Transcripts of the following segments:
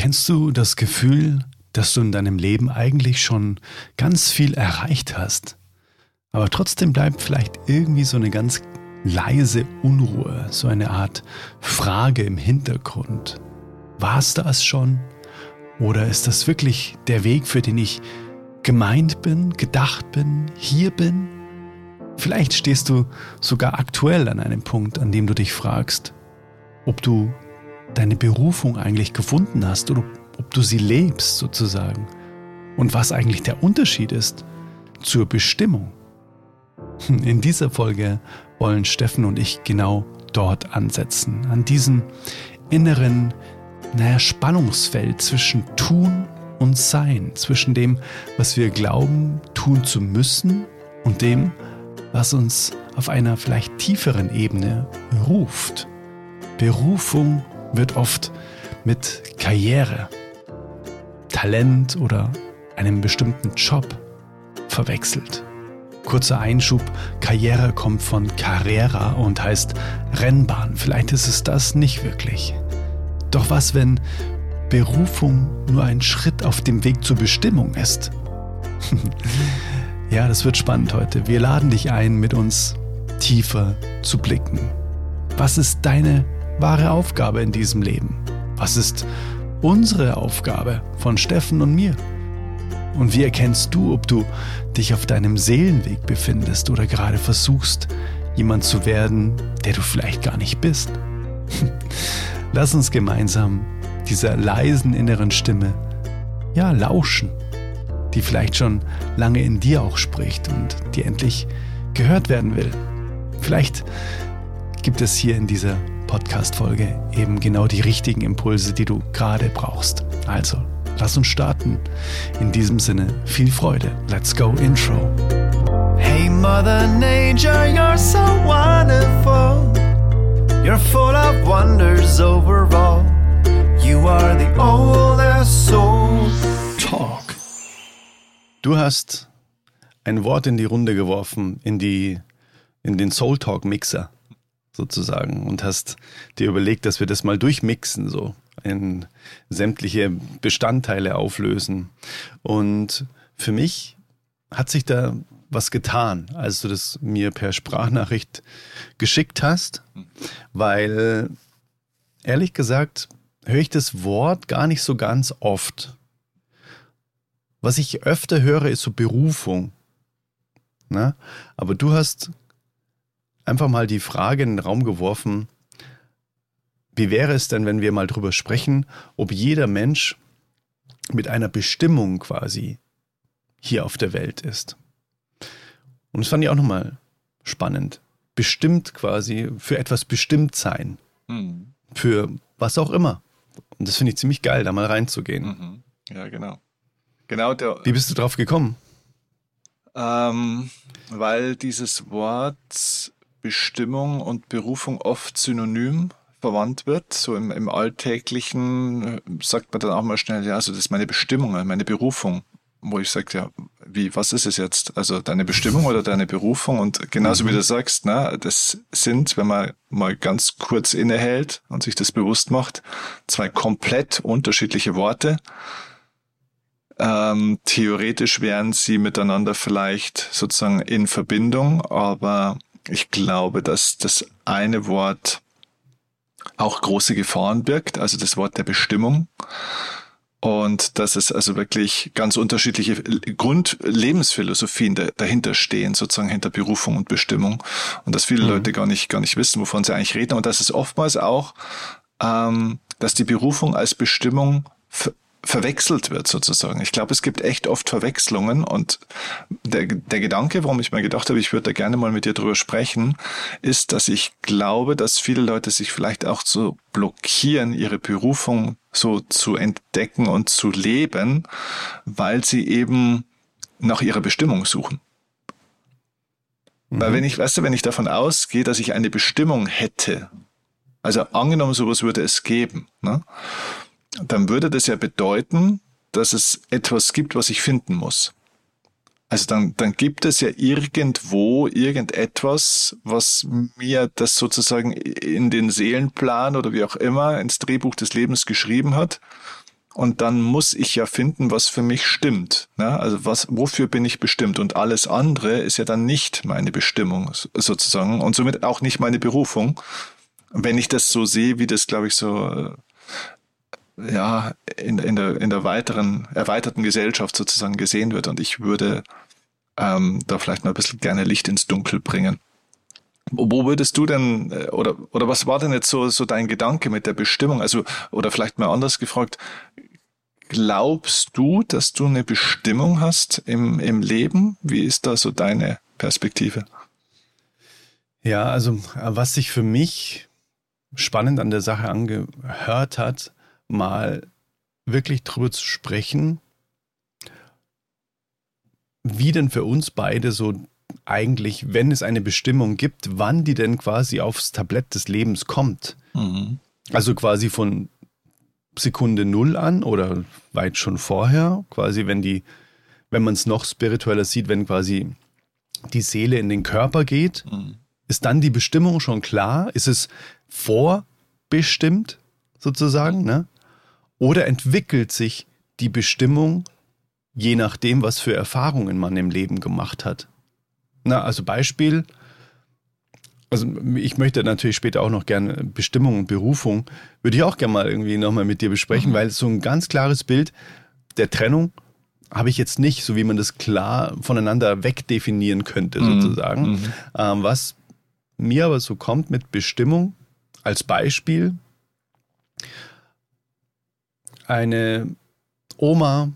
Kennst du das Gefühl, dass du in deinem Leben eigentlich schon ganz viel erreicht hast, aber trotzdem bleibt vielleicht irgendwie so eine ganz leise Unruhe, so eine Art Frage im Hintergrund. War es das schon? Oder ist das wirklich der Weg, für den ich gemeint bin, gedacht bin, hier bin? Vielleicht stehst du sogar aktuell an einem Punkt, an dem du dich fragst, ob du deine Berufung eigentlich gefunden hast oder ob du sie lebst sozusagen und was eigentlich der Unterschied ist zur Bestimmung. In dieser Folge wollen Steffen und ich genau dort ansetzen, an diesem inneren Spannungsfeld zwischen Tun und Sein, zwischen dem, was wir glauben, tun zu müssen und dem, was uns auf einer vielleicht tieferen Ebene ruft. Berufung wird oft mit Karriere, Talent oder einem bestimmten Job verwechselt. Kurzer Einschub, Karriere kommt von Carrera und heißt Rennbahn. Vielleicht ist es das nicht wirklich. Doch was, wenn Berufung nur ein Schritt auf dem Weg zur Bestimmung ist? Ja, das wird spannend heute. Wir laden dich ein, mit uns tiefer zu blicken. Was ist deine wahre Aufgabe in diesem Leben? Was ist unsere Aufgabe von Steffen und mir? Und wie erkennst du, ob du dich auf deinem Seelenweg befindest oder gerade versuchst, jemand zu werden, der du vielleicht gar nicht bist? Lass uns gemeinsam dieser leisen inneren Stimme, lauschen, die vielleicht schon lange in dir auch spricht und die endlich gehört werden will. Vielleicht gibt es hier in dieser Podcast-Folge eben genau die richtigen Impulse, die du gerade brauchst. Also, lass uns starten. In diesem Sinne, viel Freude. Let's go Intro. Hey Mother Nature, you're so wonderful. You're full of wonders overall. You are the oldest soul. Talk. Du hast ein Wort in die Runde geworfen, in den Soul Talk Mixer sozusagen und hast dir überlegt, dass wir das mal durchmixen, so in sämtliche Bestandteile auflösen. Und für mich hat sich da was getan, als du das mir per Sprachnachricht geschickt hast, weil ehrlich gesagt höre ich das Wort gar nicht so ganz oft. Was ich öfter höre, ist so Berufung. Na? Aber du hast einfach mal die Frage in den Raum geworfen, wie wäre es denn, wenn wir mal drüber sprechen, ob jeder Mensch mit einer Bestimmung quasi hier auf der Welt ist. Und das fand ich auch nochmal spannend. Bestimmt quasi, für etwas bestimmt sein. Mhm. Für was auch immer. Und das finde ich ziemlich geil, da mal reinzugehen. Mhm. Ja, genau. Wie bist du drauf gekommen? Weil dieses Wort Bestimmung und Berufung oft synonym verwandt wird. So im Alltäglichen sagt man dann auch mal schnell, ja, also das ist meine Bestimmung, meine Berufung. Wo ich sage, ja, was ist es jetzt? Also deine Bestimmung oder deine Berufung? Und genauso wie du sagst, das sind, wenn man mal ganz kurz innehält und sich das bewusst macht, zwei komplett unterschiedliche Worte. Theoretisch wären sie miteinander vielleicht sozusagen in Verbindung, aber ich glaube, dass das eine Wort auch große Gefahren birgt, also das Wort der Bestimmung. Und dass es also wirklich ganz unterschiedliche Grundlebensphilosophien dahinter stehen, sozusagen hinter Berufung und Bestimmung. Und dass viele Leute gar nicht wissen, wovon sie eigentlich reden. Und dass es oftmals auch, dass die Berufung als Bestimmung verwechselt wird sozusagen. Ich glaube, es gibt echt oft Verwechslungen und der Gedanke, warum ich mir gedacht habe, ich würde da gerne mal mit dir drüber sprechen, ist, dass ich glaube, dass viele Leute sich vielleicht auch so blockieren, ihre Berufung so zu entdecken und zu leben, weil sie eben nach ihrer Bestimmung suchen. Weil wenn ich davon ausgehe, dass ich eine Bestimmung hätte, also angenommen, sowas würde es geben, ne? Dann würde das ja bedeuten, dass es etwas gibt, was ich finden muss. Also dann gibt es ja irgendwo irgendetwas, was mir das sozusagen in den Seelenplan oder wie auch immer ins Drehbuch des Lebens geschrieben hat. und dann muss ich ja finden, was für mich stimmt. Ne? Also wofür bin ich bestimmt? Und alles andere ist ja dann nicht meine Bestimmung sozusagen und somit auch nicht meine Berufung. Wenn ich das so sehe, wie das, glaube ich, so ja in der erweiterten Gesellschaft sozusagen gesehen wird. Und ich würde da vielleicht mal ein bisschen gerne Licht ins Dunkel bringen. Wo würdest du denn, oder was war denn jetzt so dein Gedanke mit der Bestimmung? Also, oder vielleicht mal anders gefragt, glaubst du, dass du eine Bestimmung hast im Leben? Wie ist da so deine Perspektive? Ja, also was sich für mich spannend an der Sache angehört hat, mal wirklich drüber zu sprechen, wie denn für uns beide so eigentlich, wenn es eine Bestimmung gibt, wann die denn quasi aufs Tablett des Lebens kommt. Mhm. Also quasi von Sekunde 0 an oder weit schon vorher, quasi wenn man es noch spiritueller sieht, wenn quasi die Seele in den Körper geht, ist dann die Bestimmung schon klar? Ist es vorbestimmt sozusagen, ne? Oder entwickelt sich die Bestimmung je nachdem, was für Erfahrungen man im Leben gemacht hat? Na, also Beispiel, also ich möchte natürlich später auch noch gerne Bestimmung und Berufung, würde ich auch gerne mal irgendwie nochmal mit dir besprechen, weil so ein ganz klares Bild der Trennung habe ich jetzt nicht, so wie man das klar voneinander wegdefinieren könnte sozusagen. Was mir aber so kommt mit Bestimmung, als Beispiel, eine Oma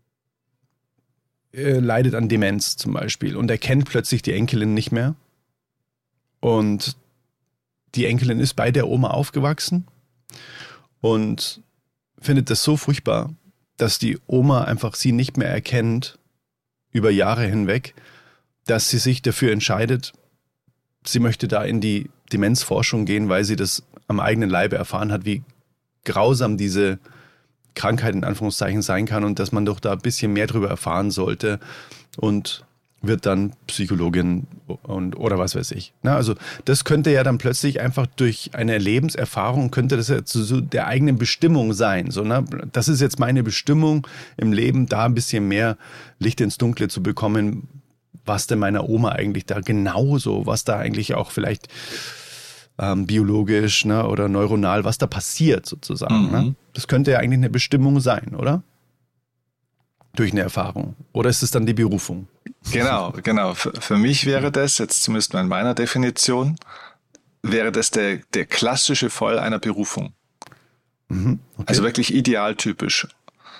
leidet an Demenz zum Beispiel und erkennt plötzlich die Enkelin nicht mehr. Und die Enkelin ist bei der Oma aufgewachsen und findet das so furchtbar, dass die Oma einfach sie nicht mehr erkennt über Jahre hinweg, dass sie sich dafür entscheidet, sie möchte da in die Demenzforschung gehen, weil sie das am eigenen Leibe erfahren hat, wie grausam diese Krankheit in Anführungszeichen sein kann und dass man doch da ein bisschen mehr drüber erfahren sollte und wird dann Psychologin oder was weiß ich. Na, also das könnte ja dann plötzlich einfach durch eine Lebenserfahrung, könnte das ja zu der eigenen Bestimmung sein. So, ne? Das ist jetzt meine Bestimmung im Leben, da ein bisschen mehr Licht ins Dunkle zu bekommen, was denn meiner Oma eigentlich da genauso, was da eigentlich auch vielleicht biologisch, ne, oder neuronal, was da passiert sozusagen. Ne? Das könnte ja eigentlich eine Bestimmung sein, oder? Durch eine Erfahrung. Oder ist es dann die Berufung? Genau. Für mich wäre das, jetzt zumindest in meiner Definition, wäre das der klassische Fall einer Berufung. Okay. Also wirklich idealtypisch.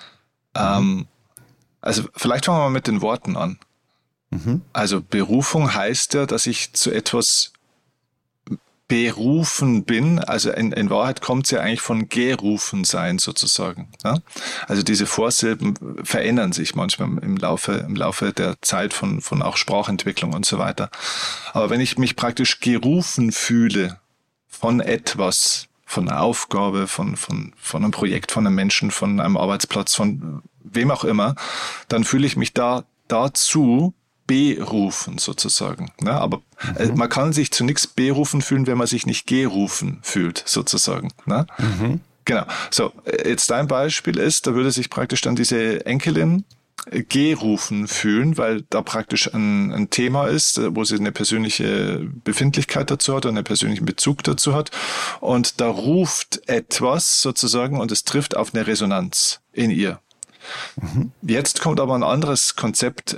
Also vielleicht fangen wir mal mit den Worten an. Also Berufung heißt ja, dass ich zu etwas berufen bin, also in Wahrheit kommt es ja eigentlich von gerufen sein sozusagen. Ja? Also diese Vorsilben verändern sich manchmal im Laufe der Zeit von auch Sprachentwicklung und so weiter. Aber wenn ich mich praktisch gerufen fühle von etwas, von einer Aufgabe, von einem Projekt, von einem Menschen, von einem Arbeitsplatz, von wem auch immer, dann fühle ich mich dazu berufen sozusagen. Ne? Aber man kann sich zu nichts berufen fühlen, wenn man sich nicht gerufen fühlt sozusagen. Ne? Genau. So, jetzt dein Beispiel ist, da würde sich praktisch dann diese Enkelin gerufen fühlen, weil da praktisch ein Thema ist, wo sie eine persönliche Befindlichkeit dazu hat, einen persönlichen Bezug dazu hat und da ruft etwas sozusagen und es trifft auf eine Resonanz in ihr. Jetzt kommt aber ein anderes Konzept,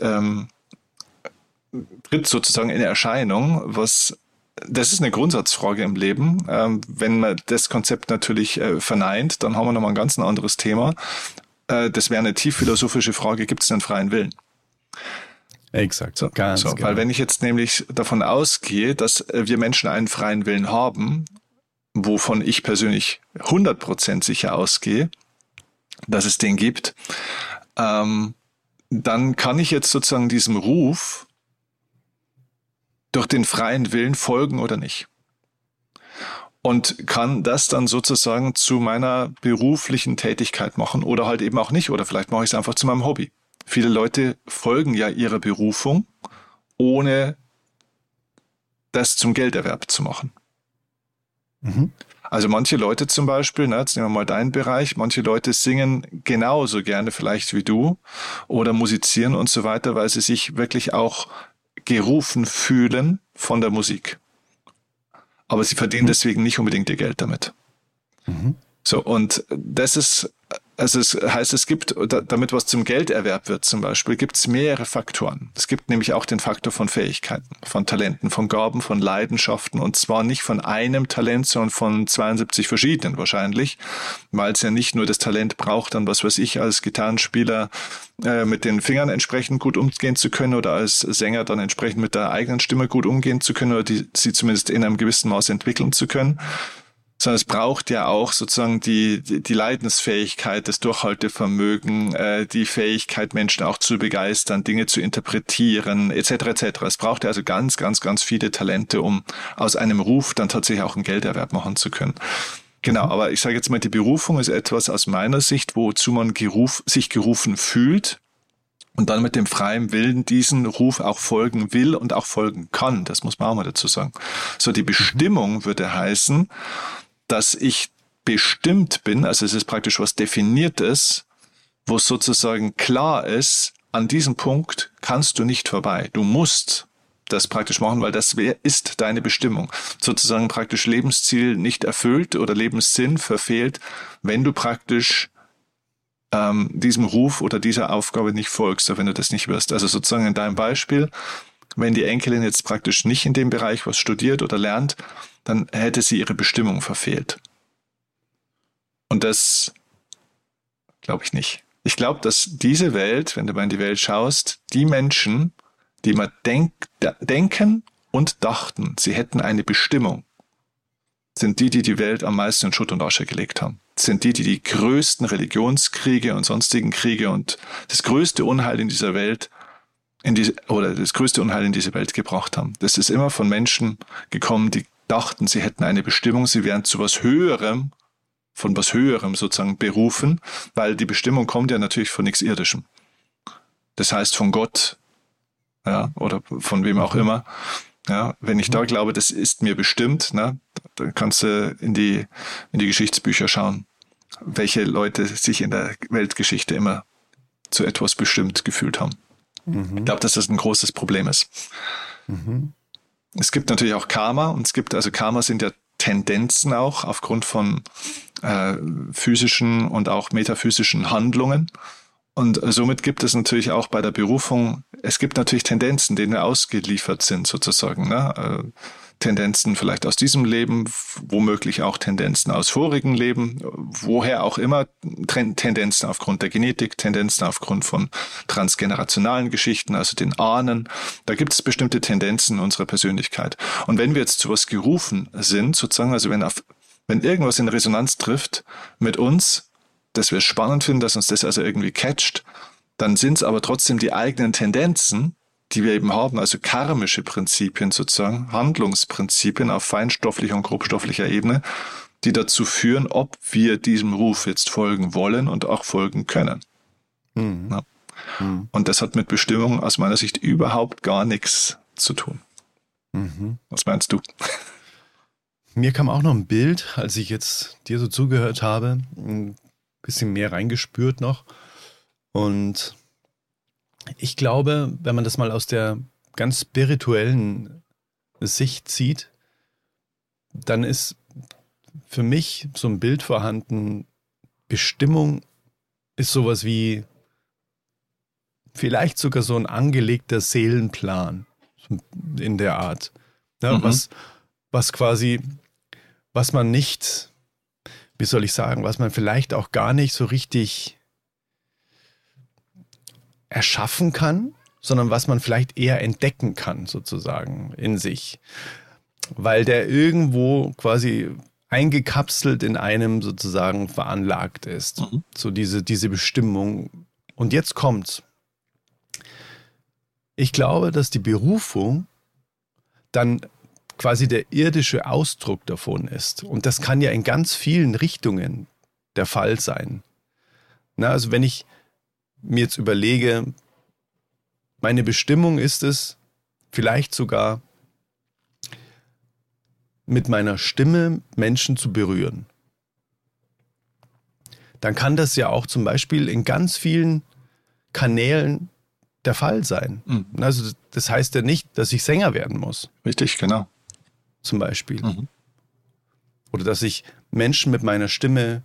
tritt sozusagen in Erscheinung, das ist eine Grundsatzfrage im Leben. Wenn man das Konzept natürlich verneint, dann haben wir nochmal ein ganz anderes Thema. Das wäre eine tief philosophische Frage, gibt es einen freien Willen? Exakt, so, ganz genau. Weil wenn ich jetzt nämlich davon ausgehe, dass wir Menschen einen freien Willen haben, wovon ich persönlich 100% sicher ausgehe, dass es den gibt, dann kann ich jetzt sozusagen diesem Ruf durch den freien Willen folgen oder nicht. Und kann das dann sozusagen zu meiner beruflichen Tätigkeit machen oder halt eben auch nicht. Oder vielleicht mache ich es einfach zu meinem Hobby. Viele Leute folgen ja ihrer Berufung, ohne das zum Gelderwerb zu machen. Mhm. Also manche Leute zum Beispiel, jetzt nehmen wir mal deinen Bereich, manche Leute singen genauso gerne vielleicht wie du oder musizieren und so weiter, weil sie sich wirklich auch gerufen fühlen von der Musik. Aber sie verdienen deswegen nicht unbedingt ihr Geld damit. Mhm. So, und das ist, also es heißt, es gibt, damit was zum Gelderwerb wird zum Beispiel, gibt es mehrere Faktoren. Es gibt nämlich auch den Faktor von Fähigkeiten, von Talenten, von Gaben, von Leidenschaften, und zwar nicht von einem Talent, sondern von 72 verschiedenen wahrscheinlich, weil es ja nicht nur das Talent braucht, dann was weiß ich, als Gitarrenspieler mit den Fingern entsprechend gut umgehen zu können oder als Sänger dann entsprechend mit der eigenen Stimme gut umgehen zu können oder sie zumindest in einem gewissen Maß entwickeln zu können. Sondern es braucht ja auch sozusagen die Leidensfähigkeit, das Durchhaltevermögen, die Fähigkeit, Menschen auch zu begeistern, Dinge zu interpretieren, etc. etc. Es braucht ja also ganz, ganz, ganz viele Talente, um aus einem Ruf dann tatsächlich auch einen Gelderwerb machen zu können. Genau, aber ich sage jetzt mal, die Berufung ist etwas aus meiner Sicht, wozu man sich gerufen fühlt und dann mit dem freien Willen diesen Ruf auch folgen will und auch folgen kann. Das muss man auch mal dazu sagen. So, die Bestimmung würde heißen, dass ich bestimmt bin, also es ist praktisch was Definiertes, wo es sozusagen klar ist, an diesem Punkt kannst du nicht vorbei. Du musst das praktisch machen, weil das ist deine Bestimmung. Sozusagen praktisch Lebensziel nicht erfüllt oder Lebenssinn verfehlt, wenn du praktisch diesem Ruf oder dieser Aufgabe nicht folgst, oder wenn du das nicht wirst. Also sozusagen in deinem Beispiel, wenn die Enkelin jetzt praktisch nicht in dem Bereich was studiert oder lernt, dann hätte sie ihre Bestimmung verfehlt. Und das glaube ich nicht. Ich glaube, dass diese Welt, wenn du mal in die Welt schaust, die Menschen, die immer denken und dachten, sie hätten eine Bestimmung, sind die Welt am meisten in Schutt und Asche gelegt haben. Sind die größten Religionskriege und sonstigen Kriege und das größte Unheil in dieser Welt das größte Unheil in diese Welt gebracht haben. Das ist immer von Menschen gekommen, die dachten, sie hätten eine Bestimmung, sie wären zu was Höherem, von was Höherem sozusagen berufen, weil die Bestimmung kommt ja natürlich von nichts Irdischem. Das heißt von Gott, ja, oder von wem auch immer. Ja, wenn ich da glaube, das ist mir bestimmt, dann kannst du in die Geschichtsbücher schauen, welche Leute sich in der Weltgeschichte immer zu etwas bestimmt gefühlt haben. Ich glaube, dass das ein großes Problem ist. Mhm. Es gibt natürlich auch Karma und Karma sind ja Tendenzen auch aufgrund von physischen und auch metaphysischen Handlungen. Und somit gibt es natürlich auch bei der Berufung, es gibt natürlich Tendenzen, denen wir ausgeliefert sind sozusagen. Tendenzen vielleicht aus diesem Leben, womöglich auch Tendenzen aus vorigen Leben, woher auch immer, Tendenzen aufgrund der Genetik, Tendenzen aufgrund von transgenerationalen Geschichten, also den Ahnen. Da gibt es bestimmte Tendenzen in unserer Persönlichkeit. Und wenn wir jetzt zu was gerufen sind, sozusagen, also wenn irgendwas in Resonanz trifft mit uns, dass wir es spannend finden, dass uns das also irgendwie catcht, dann sind es aber trotzdem die eigenen Tendenzen, die wir eben haben, also karmische Prinzipien sozusagen, Handlungsprinzipien auf feinstofflicher und grobstofflicher Ebene, die dazu führen, ob wir diesem Ruf jetzt folgen wollen und auch folgen können. Mhm. Ja. Mhm. Und das hat mit Bestimmung aus meiner Sicht überhaupt gar nichts zu tun. Mhm. Was meinst du? Mir kam auch noch ein Bild, als ich jetzt dir so zugehört habe, ein bisschen mehr reingespürt noch. Und ich glaube, wenn man das mal aus der ganz spirituellen Sicht sieht, dann ist für mich so ein Bild vorhanden, Bestimmung ist sowas wie vielleicht sogar so ein angelegter Seelenplan in der Art. Ja, was quasi, was man nicht, wie soll ich sagen, was man vielleicht auch gar nicht so richtig erschaffen kann, sondern was man vielleicht eher entdecken kann, sozusagen, in sich. Weil der irgendwo quasi eingekapselt in einem sozusagen veranlagt ist. Mhm. So diese Bestimmung. Und jetzt kommt's. Ich glaube, dass die Berufung dann quasi der irdische Ausdruck davon ist. Und das kann ja in ganz vielen Richtungen der Fall sein. Also wenn ich mir jetzt überlege, meine Bestimmung ist es, vielleicht sogar mit meiner Stimme Menschen zu berühren, dann kann das ja auch zum Beispiel in ganz vielen Kanälen der Fall sein. Mhm. Also das heißt ja nicht, dass ich Sänger werden muss. Richtig, genau. Zum Beispiel. Mhm. Oder dass ich Menschen mit meiner Stimme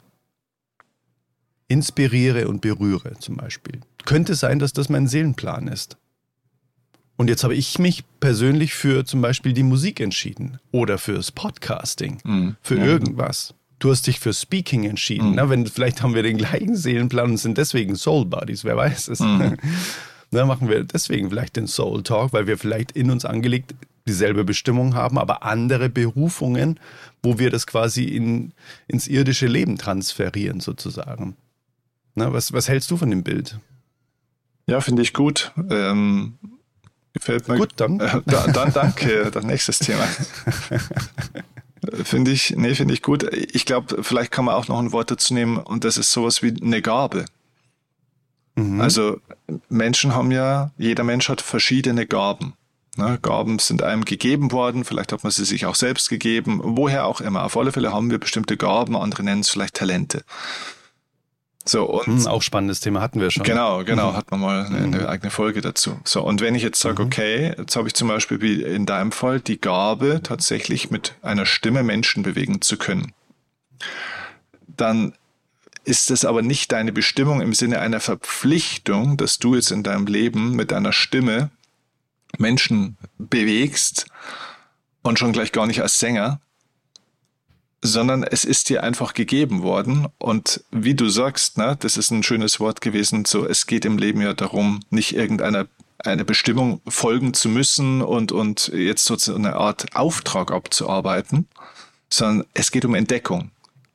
inspiriere und berühre zum Beispiel. Könnte sein, dass das mein Seelenplan ist. Und jetzt habe ich mich persönlich für zum Beispiel die Musik entschieden oder fürs Podcasting, für irgendwas. Du hast dich für Speaking entschieden. Na, vielleicht haben wir den gleichen Seelenplan und sind deswegen Soul Buddies, wer weiß es. Dann machen wir deswegen vielleicht den Soul Talk, weil wir vielleicht in uns angelegt dieselbe Bestimmung haben, aber andere Berufungen, wo wir das quasi ins irdische Leben transferieren sozusagen. Na, was hältst du von dem Bild? Ja, finde ich gut. Gefällt mir. Gut, dann. Dann danke. Das nächstes Thema. Finde ich gut. Ich glaube, vielleicht kann man auch noch ein Wort dazu nehmen und das ist sowas wie eine Gabe. Also jeder Mensch hat verschiedene Gaben. Ne? Gaben sind einem gegeben worden, vielleicht hat man sie sich auch selbst gegeben, woher auch immer. Auf alle Fälle haben wir bestimmte Gaben, andere nennen es vielleicht Talente. So, und auch spannendes Thema hatten wir schon. Genau, hat man mal eine eigene Folge dazu. So, und wenn ich jetzt sage, okay, jetzt habe ich zum Beispiel wie in deinem Fall die Gabe, tatsächlich mit einer Stimme Menschen bewegen zu können, dann ist es aber nicht deine Bestimmung im Sinne einer Verpflichtung, dass du jetzt in deinem Leben mit deiner Stimme Menschen bewegst und schon gleich gar nicht als Sänger, sondern es ist dir einfach gegeben worden und wie du sagst, ne, das ist ein schönes Wort gewesen, so es geht im Leben ja darum, nicht eine Bestimmung folgen zu müssen und jetzt so eine Art Auftrag abzuarbeiten, sondern es geht um Entdeckung.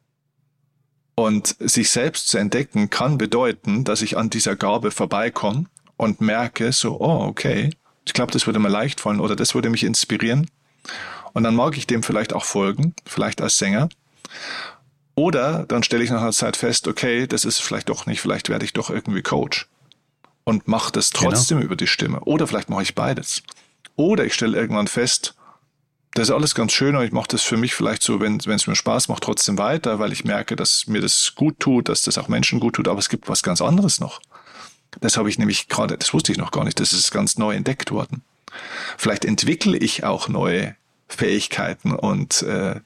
Und sich selbst zu entdecken kann bedeuten, dass ich an dieser Gabe vorbeikomme und merke so, oh okay, ich glaube, das würde mir leicht fallen oder das würde mich inspirieren. Und dann mag ich dem vielleicht auch folgen, vielleicht als Sänger. Oder dann stelle ich nach einer Zeit fest, okay, das ist vielleicht doch nicht, vielleicht werde ich doch irgendwie Coach. Und mache das trotzdem über die Stimme. Oder vielleicht mache ich beides. Oder ich stelle irgendwann fest, das ist alles ganz schön und ich mache das für mich vielleicht so, wenn es mir Spaß macht, trotzdem weiter, weil ich merke, dass mir das gut tut, dass das auch Menschen gut tut. Aber es gibt was ganz anderes noch. Das habe ich nämlich gerade, das wusste ich noch gar nicht, das ist ganz neu entdeckt worden. Vielleicht entwickle ich auch neue Fähigkeiten und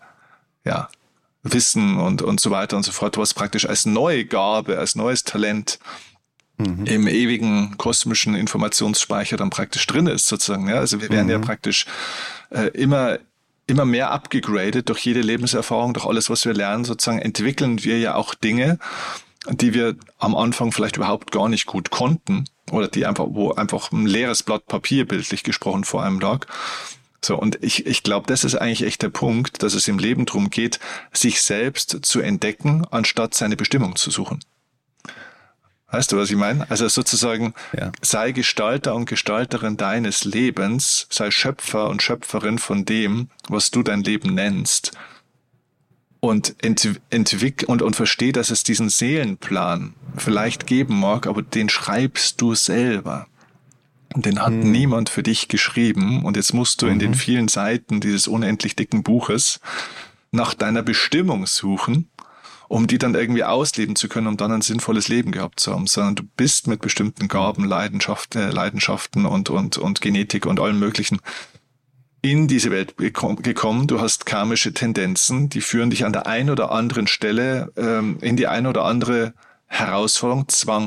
Wissen und so weiter und so fort, was praktisch als neue Gabe, als neues Talent im ewigen kosmischen Informationsspeicher dann praktisch drin ist, sozusagen. Ja? Also wir werden ja praktisch immer mehr abgegradet durch jede Lebenserfahrung, durch alles, was wir lernen, sozusagen entwickeln wir ja auch Dinge, die wir am Anfang vielleicht überhaupt gar nicht gut konnten oder wo einfach ein leeres Blatt Papier bildlich gesprochen vor einem lag. So, und ich glaube, das ist eigentlich echt der Punkt, dass es im Leben darum geht, sich selbst zu entdecken, anstatt seine Bestimmung zu suchen. Weißt du, was ich meine? Also sozusagen, sei Gestalter und Gestalterin deines Lebens, sei Schöpfer und Schöpferin von dem, was du dein Leben nennst. Und und versteh, dass es diesen Seelenplan vielleicht geben mag, aber den schreibst du selber. Und den hat niemand für dich geschrieben. Und jetzt musst du in den vielen Seiten dieses unendlich dicken Buches nach deiner Bestimmung suchen, um die dann irgendwie ausleben zu können, um dann ein sinnvolles Leben gehabt zu haben. Sondern du bist mit bestimmten Gaben, Leidenschaften und Genetik und allem Möglichen in diese Welt gekommen. Du hast karmische Tendenzen, die führen dich an der einen oder anderen Stelle in die eine oder andere Herausforderung,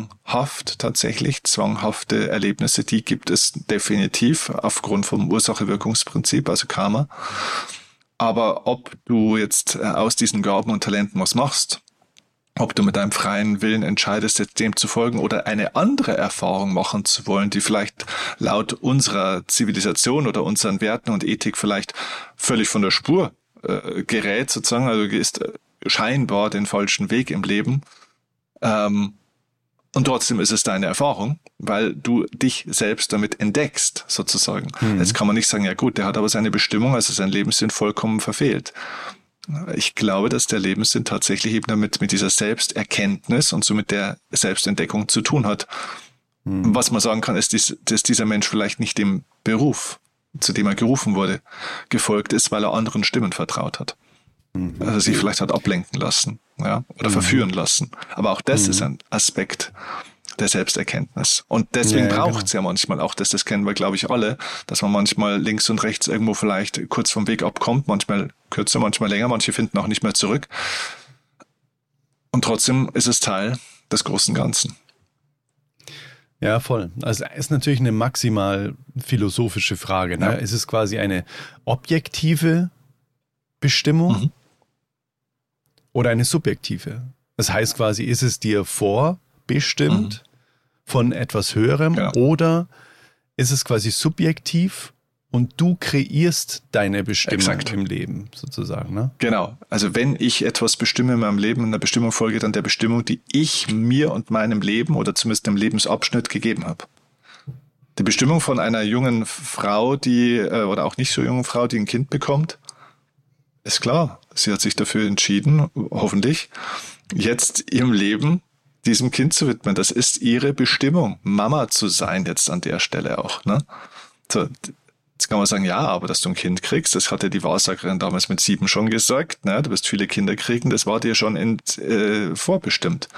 zwanghafte Erlebnisse, die gibt es definitiv aufgrund vom Ursache-Wirkungsprinzip, also Karma. Aber ob du jetzt aus diesen Gaben und Talenten was machst, ob du mit deinem freien Willen entscheidest, jetzt dem zu folgen oder eine andere Erfahrung machen zu wollen, die vielleicht laut unserer Zivilisation oder unseren Werten und Ethik vielleicht völlig von der Spur gerät, sozusagen, also du gehst scheinbar den falschen Weg im Leben, und trotzdem ist es deine Erfahrung, weil du dich selbst damit entdeckst, sozusagen. Jetzt kann man nicht sagen, ja gut, der hat aber seine Bestimmung, also sein Lebenssinn vollkommen verfehlt. Ich glaube, dass der Lebenssinn tatsächlich eben damit mit dieser Selbsterkenntnis und so mit der Selbstentdeckung zu tun hat. Was man sagen kann, ist, dass dieser Mensch vielleicht nicht dem Beruf zu dem er gerufen wurde, gefolgt ist, weil er anderen Stimmen vertraut hat. Also sich vielleicht hat ablenken lassen, ja, oder verführen lassen. Aber auch das ist ein Aspekt der Selbsterkenntnis. Und deswegen braucht es ja manchmal auch das kennen wir, glaube ich, alle, dass man manchmal links und rechts irgendwo vielleicht kurz vom Weg abkommt, manchmal kürzer, manchmal länger, manche finden auch nicht mehr zurück. Und trotzdem ist es Teil des großen Ganzen. Ja, voll. Also es ist natürlich eine maximal philosophische Frage. Ne? Ja. Ist es quasi eine objektive Bestimmung oder eine subjektive? Das heißt quasi, ist es dir vorbestimmt von etwas Höherem oder ist es quasi subjektiv und du kreierst deine Bestimmung im Leben sozusagen? Ne? Genau. Also wenn ich etwas bestimme in meinem Leben, einer Bestimmung folge, dann der Bestimmung, die ich mir und meinem Leben oder zumindest dem Lebensabschnitt gegeben habe. Die Bestimmung von einer jungen Frau, die oder auch nicht so jungen Frau, die ein Kind bekommt, ist klar. Sie hat sich dafür entschieden, hoffentlich, jetzt ihrem Leben diesem Kind zu widmen. Das ist ihre Bestimmung, Mama zu sein jetzt an der Stelle auch. Ne? So, jetzt kann man sagen, ja, aber dass du ein Kind kriegst, das hatte die Wahrsagerin damals mit 7 schon gesagt. Ne? Du wirst viele Kinder kriegen, das war dir schon vorbestimmt.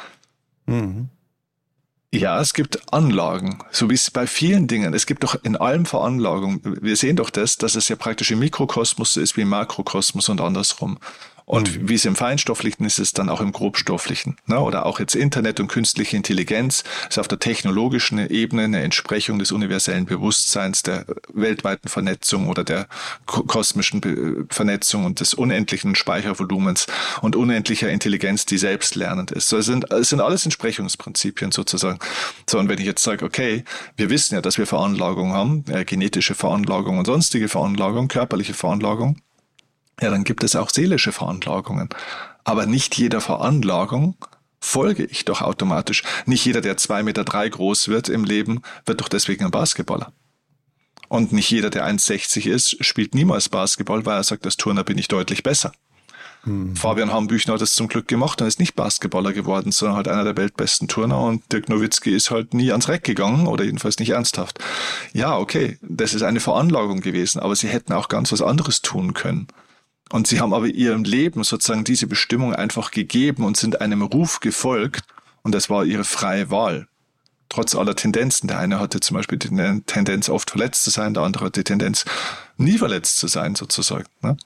Ja, es gibt Anlagen, so wie es bei vielen Dingen, es gibt doch in allem Veranlagung. Wir sehen doch das, dass es ja praktisch im Mikrokosmos so ist wie im Makrokosmos und andersrum. Und wie es im Feinstofflichen ist, ist es dann auch im Grobstofflichen. Ne? Oder auch jetzt Internet und künstliche Intelligenz ist auf der technologischen Ebene eine Entsprechung des universellen Bewusstseins, der weltweiten Vernetzung oder der kosmischen Vernetzung und des unendlichen Speichervolumens und unendlicher Intelligenz, die selbstlernend ist. So, es sind alles Entsprechungsprinzipien sozusagen. So, und wenn ich jetzt sage, okay, wir wissen ja, dass wir Veranlagung haben, genetische Veranlagung und sonstige Veranlagung, körperliche Veranlagung, ja, dann gibt es auch seelische Veranlagungen. Aber nicht jeder Veranlagung folge ich doch automatisch. Nicht jeder, der 2,3 Meter groß wird im Leben, wird doch deswegen ein Basketballer. Und nicht jeder, der 1,60 ist, spielt niemals Basketball, weil er sagt, als Turner bin ich deutlich besser. Fabian Hambüchner hat das zum Glück gemacht und ist nicht Basketballer geworden, sondern halt einer der weltbesten Turner, und Dirk Nowitzki ist halt nie ans Reck gegangen oder jedenfalls nicht ernsthaft. Ja, okay, das ist eine Veranlagung gewesen, aber sie hätten auch ganz was anderes tun können. Und sie haben aber ihrem Leben sozusagen diese Bestimmung einfach gegeben und sind einem Ruf gefolgt, und das war ihre freie Wahl. Trotz aller Tendenzen. Der eine hatte zum Beispiel die Tendenz, oft verletzt zu sein, der andere hat die Tendenz, nie verletzt zu sein, sozusagen. Ne?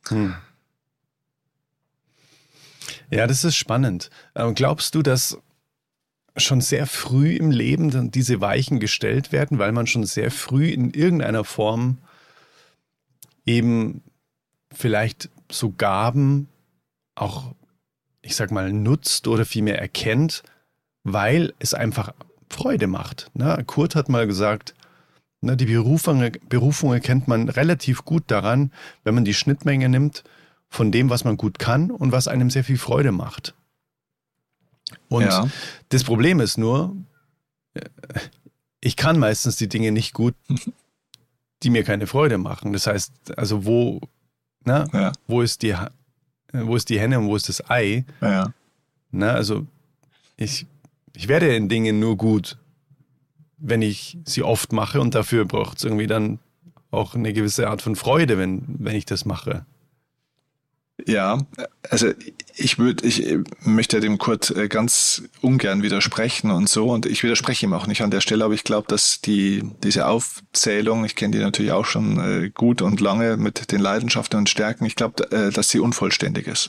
Ja, das ist spannend. Glaubst du, dass schon sehr früh im Leben dann diese Weichen gestellt werden, weil man schon sehr früh in irgendeiner Form eben vielleicht so Gaben auch, ich sag mal, nutzt oder vielmehr erkennt, weil es einfach Freude macht. Ne? Kurt hat mal gesagt, ne, die Berufung erkennt man relativ gut daran, wenn man die Schnittmenge nimmt von dem, was man gut kann und was einem sehr viel Freude macht. Und das Problem ist nur, ich kann meistens die Dinge nicht gut, die mir keine Freude machen. Das heißt, also wo ist die Henne und wo ist das Ei? Ja. Na, also ich werde in Dingen nur gut, wenn ich sie oft mache, und dafür braucht es irgendwie dann auch eine gewisse Art von Freude, wenn ich das mache. Ja, also ich möchte dem Kurt ganz ungern widersprechen und so, und ich widerspreche ihm auch nicht an der Stelle, aber ich glaube, dass diese Aufzählung, ich kenne die natürlich auch schon gut und lange mit den Leidenschaften und Stärken, ich glaube, dass sie unvollständig ist.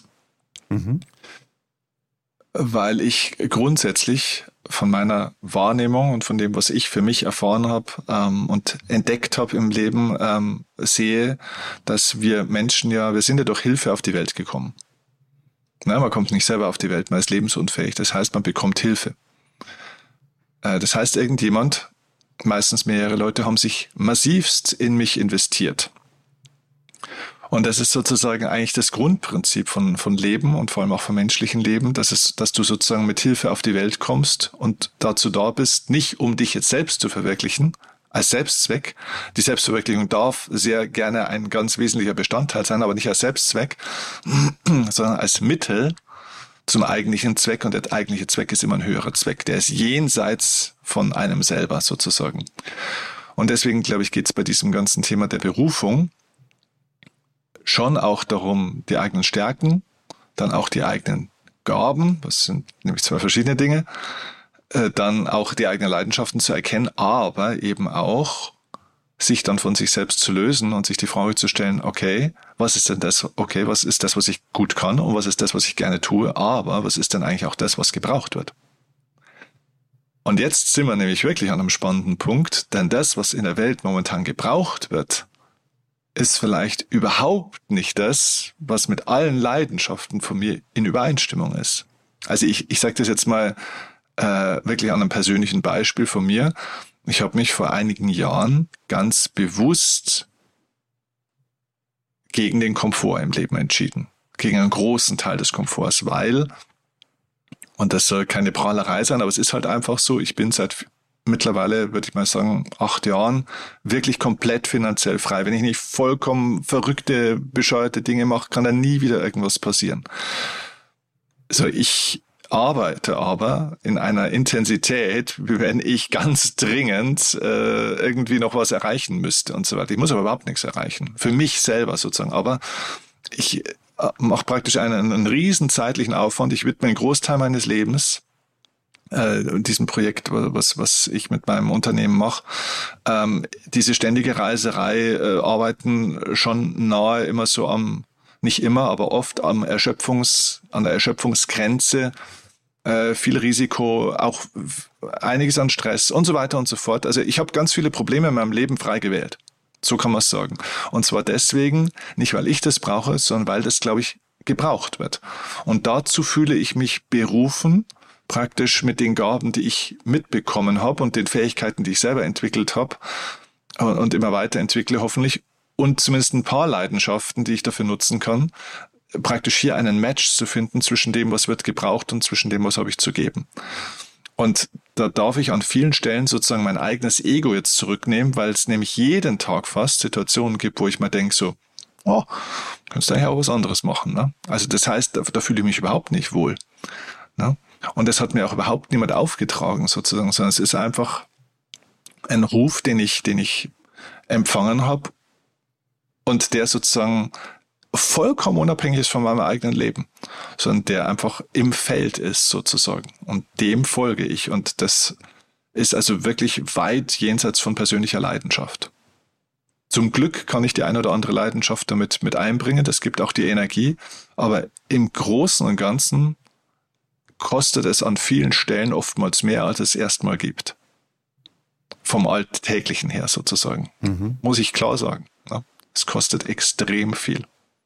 Weil ich grundsätzlich von meiner Wahrnehmung und von dem, was ich für mich erfahren habe und entdeckt habe im Leben, sehe, dass wir Menschen wir sind ja durch Hilfe auf die Welt gekommen. Na, man kommt nicht selber auf die Welt, man ist lebensunfähig. Das heißt, man bekommt Hilfe. Das heißt, irgendjemand, meistens mehrere Leute, haben sich massivst in mich investiert. Und das ist sozusagen eigentlich das Grundprinzip von Leben und vor allem auch vom menschlichen Leben, dass du sozusagen mit Hilfe auf die Welt kommst und dazu da bist, nicht um dich jetzt selbst zu verwirklichen, als Selbstzweck. Die Selbstverwirklichung darf sehr gerne ein ganz wesentlicher Bestandteil sein, aber nicht als Selbstzweck, sondern als Mittel zum eigentlichen Zweck. Und der eigentliche Zweck ist immer ein höherer Zweck. Der ist jenseits von einem selber sozusagen. Und deswegen, glaube ich, geht es bei diesem ganzen Thema der Berufung schon auch darum, die eigenen Stärken, dann auch die eigenen Gaben, das sind nämlich 2 verschiedene Dinge, dann auch die eigenen Leidenschaften zu erkennen, aber eben auch sich dann von sich selbst zu lösen und sich die Frage zu stellen, okay, was ist denn das? Okay, was ist das, was ich gut kann und was ist das, was ich gerne tue, aber was ist denn eigentlich auch das, was gebraucht wird? Und jetzt sind wir nämlich wirklich an einem spannenden Punkt, denn das, was in der Welt momentan gebraucht wird, ist vielleicht überhaupt nicht das, was mit allen Leidenschaften von mir in Übereinstimmung ist. Also ich sage das jetzt mal wirklich an einem persönlichen Beispiel von mir. Ich habe mich vor einigen Jahren ganz bewusst gegen den Komfort im Leben entschieden. Gegen einen großen Teil des Komforts, weil, und das soll keine Prahlerei sein, aber es ist halt einfach so, ich bin seit mittlerweile, würde ich mal sagen, 8 Jahren wirklich komplett finanziell frei. Wenn ich nicht vollkommen verrückte, bescheuerte Dinge mache, kann da nie wieder irgendwas passieren. So, ich arbeite aber in einer Intensität, wie wenn ich ganz dringend irgendwie noch was erreichen müsste und so weiter. Ich muss aber überhaupt nichts erreichen. Für mich selber sozusagen. Aber ich mache praktisch einen riesen zeitlichen Aufwand. Ich widme einen Großteil meines Lebens diesem Projekt, was ich mit meinem Unternehmen mache. Diese ständige Reiserei, arbeiten schon nahe immer so am, nicht immer, aber oft an der Erschöpfungsgrenze, viel Risiko, auch einiges an Stress und so weiter und so fort. Also ich habe ganz viele Probleme in meinem Leben frei gewählt. So kann man es sagen. Und zwar deswegen, nicht weil ich das brauche, sondern weil das, glaube ich, gebraucht wird. Und dazu fühle ich mich berufen, praktisch mit den Gaben, die ich mitbekommen habe und den Fähigkeiten, die ich selber entwickelt habe und immer weiterentwickle hoffentlich und zumindest ein paar Leidenschaften, die ich dafür nutzen kann, praktisch hier einen Match zu finden zwischen dem, was wird gebraucht und zwischen dem, was habe ich zu geben. Und da darf ich an vielen Stellen sozusagen mein eigenes Ego jetzt zurücknehmen, weil es nämlich jeden Tag fast Situationen gibt, wo ich mal denke so, oh, kannst du ja auch was anderes machen. Ne? Also das heißt, da fühle ich mich überhaupt nicht wohl. Ne? Und das hat mir auch überhaupt niemand aufgetragen sozusagen, sondern es ist einfach ein Ruf, den ich empfangen habe und der sozusagen vollkommen unabhängig ist von meinem eigenen Leben, sondern der einfach im Feld ist sozusagen und dem folge ich und das ist also wirklich weit jenseits von persönlicher Leidenschaft. Zum Glück kann ich die eine oder andere Leidenschaft damit mit einbringen, das gibt auch die Energie, aber im Großen und Ganzen kostet es an vielen Stellen oftmals mehr, als es erstmal gibt. Vom Alltäglichen her sozusagen. Muss ich klar sagen. Ne? Es kostet extrem viel.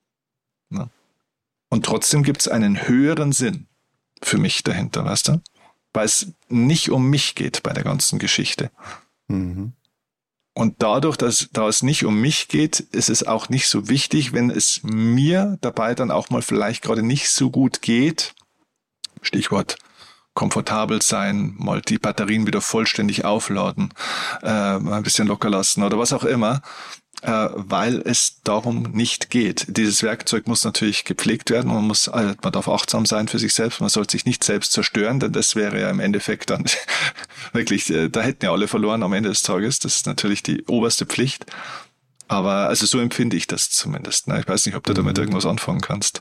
Ne? Und trotzdem gibt es einen höheren Sinn für mich dahinter, weißt du? Weil es nicht um mich geht bei der ganzen Geschichte. Und dadurch, da es nicht um mich geht, ist es auch nicht so wichtig, wenn es mir dabei dann auch mal vielleicht gerade nicht so gut geht, Stichwort komfortabel sein, mal die Batterien wieder vollständig aufladen, ein bisschen locker lassen oder was auch immer, weil es darum nicht geht. Dieses Werkzeug muss natürlich gepflegt werden, man darf achtsam sein für sich selbst, man sollte sich nicht selbst zerstören, denn das wäre ja im Endeffekt dann wirklich, da hätten ja alle verloren am Ende des Tages, das ist natürlich die oberste Pflicht, aber also so empfinde ich das zumindest. Ne? Ich weiß nicht, ob du damit irgendwas anfangen kannst.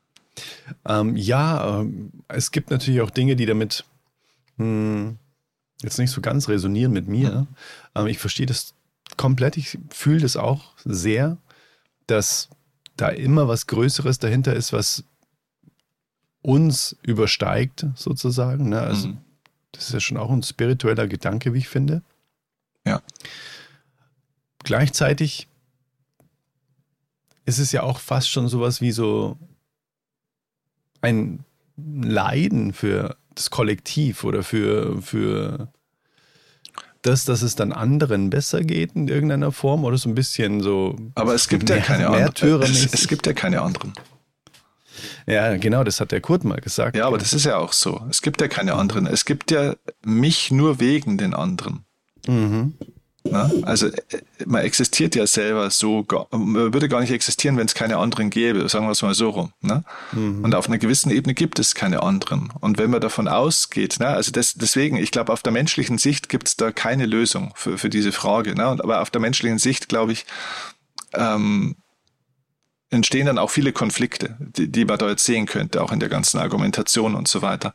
Es gibt natürlich auch Dinge, die damit jetzt nicht so ganz resonieren mit mir. Ich verstehe das komplett, ich fühle das auch sehr, dass da immer was Größeres dahinter ist, was uns übersteigt sozusagen. Ne? Also das ist ja schon auch ein spiritueller Gedanke, wie ich finde. Ja. Gleichzeitig ist es ja auch fast schon sowas wie so ein Leiden für das Kollektiv oder für das, dass es dann anderen besser geht in irgendeiner Form oder so ein bisschen so. Aber es gibt ja keine anderen. Es gibt ja keine anderen. Ja, genau, das hat der Kurt mal gesagt. Ja, aber das ist ja auch so. Es gibt ja keine anderen. Es gibt ja mich nur wegen den anderen. Na? Also man existiert ja selber so, man würde gar nicht existieren, wenn es keine anderen gäbe, sagen wir es mal so rum. Ne? Und auf einer gewissen Ebene gibt es keine anderen. Und wenn man davon ausgeht, ne, also deswegen, ich glaube, auf der menschlichen Sicht gibt es da keine Lösung für diese Frage. Ne? Aber auf der menschlichen Sicht, glaube ich, entstehen dann auch viele Konflikte, die man da jetzt sehen könnte, auch in der ganzen Argumentation und so weiter.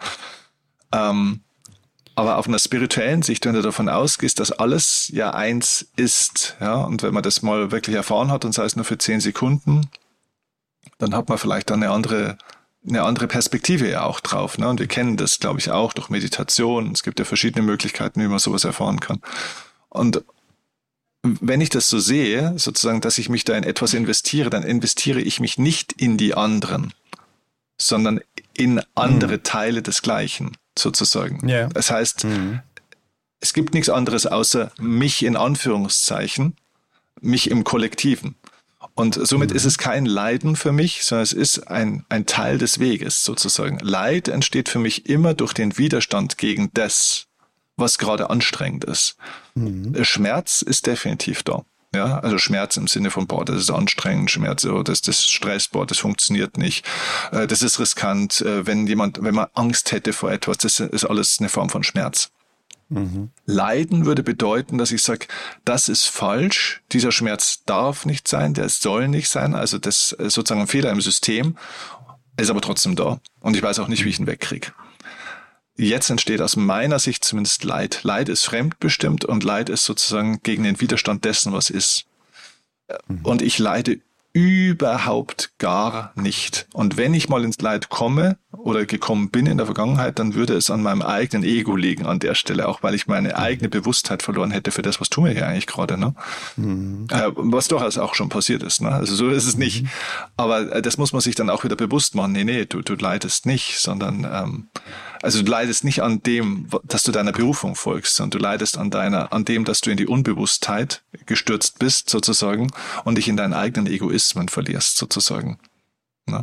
Aber auf einer spirituellen Sicht, wenn du davon ausgehst, dass alles ja eins ist, ja, und wenn man das mal wirklich erfahren hat und sei es nur für 10 Sekunden, dann hat man vielleicht dann eine andere Perspektive ja auch drauf. Ne? Und wir kennen das, glaube ich, auch durch Meditation. Es gibt ja verschiedene Möglichkeiten, wie man sowas erfahren kann. Und wenn ich das so sehe, sozusagen, dass ich mich da in etwas investiere, dann investiere ich mich nicht in die anderen, sondern in andere Teile des Gleichen, sozusagen. Yeah. Das heißt, es gibt nichts anderes außer mich in Anführungszeichen, mich im Kollektiven. Und somit ist es kein Leiden für mich, sondern es ist ein Teil des Weges, sozusagen. Leid entsteht für mich immer durch den Widerstand gegen das, was gerade anstrengend ist. Schmerz ist definitiv da. Ja, also Schmerz im Sinne von, boah, das ist anstrengend, Schmerz, oh, das stresst, boah, das funktioniert nicht, das ist riskant, wenn man Angst hätte vor etwas, das ist alles eine Form von Schmerz. Leiden würde bedeuten, dass ich sage, das ist falsch, dieser Schmerz darf nicht sein, der soll nicht sein, also das ist sozusagen ein Fehler im System, ist aber trotzdem da und ich weiß auch nicht, wie ich ihn wegkriege. Jetzt entsteht aus meiner Sicht zumindest Leid. Leid ist fremdbestimmt und Leid ist sozusagen gegen den Widerstand dessen, was ist. Und ich leide überhaupt gar nicht. Und wenn ich mal ins Leid komme oder gekommen bin in der Vergangenheit, dann würde es an meinem eigenen Ego liegen an der Stelle, auch weil ich meine eigene Bewusstheit verloren hätte für das, was tun wir hier eigentlich gerade. Ne? Was durchaus auch schon passiert ist. Ne? Also so ist es nicht. Aber das muss man sich dann auch wieder bewusst machen. Nee, du leidest nicht, sondern also du leidest nicht an dem, dass du deiner Berufung folgst, sondern du leidest an dem, dass du in die Unbewusstheit gestürzt bist, sozusagen, und dich in deinen eigenen Egoismen verlierst, sozusagen. Ne?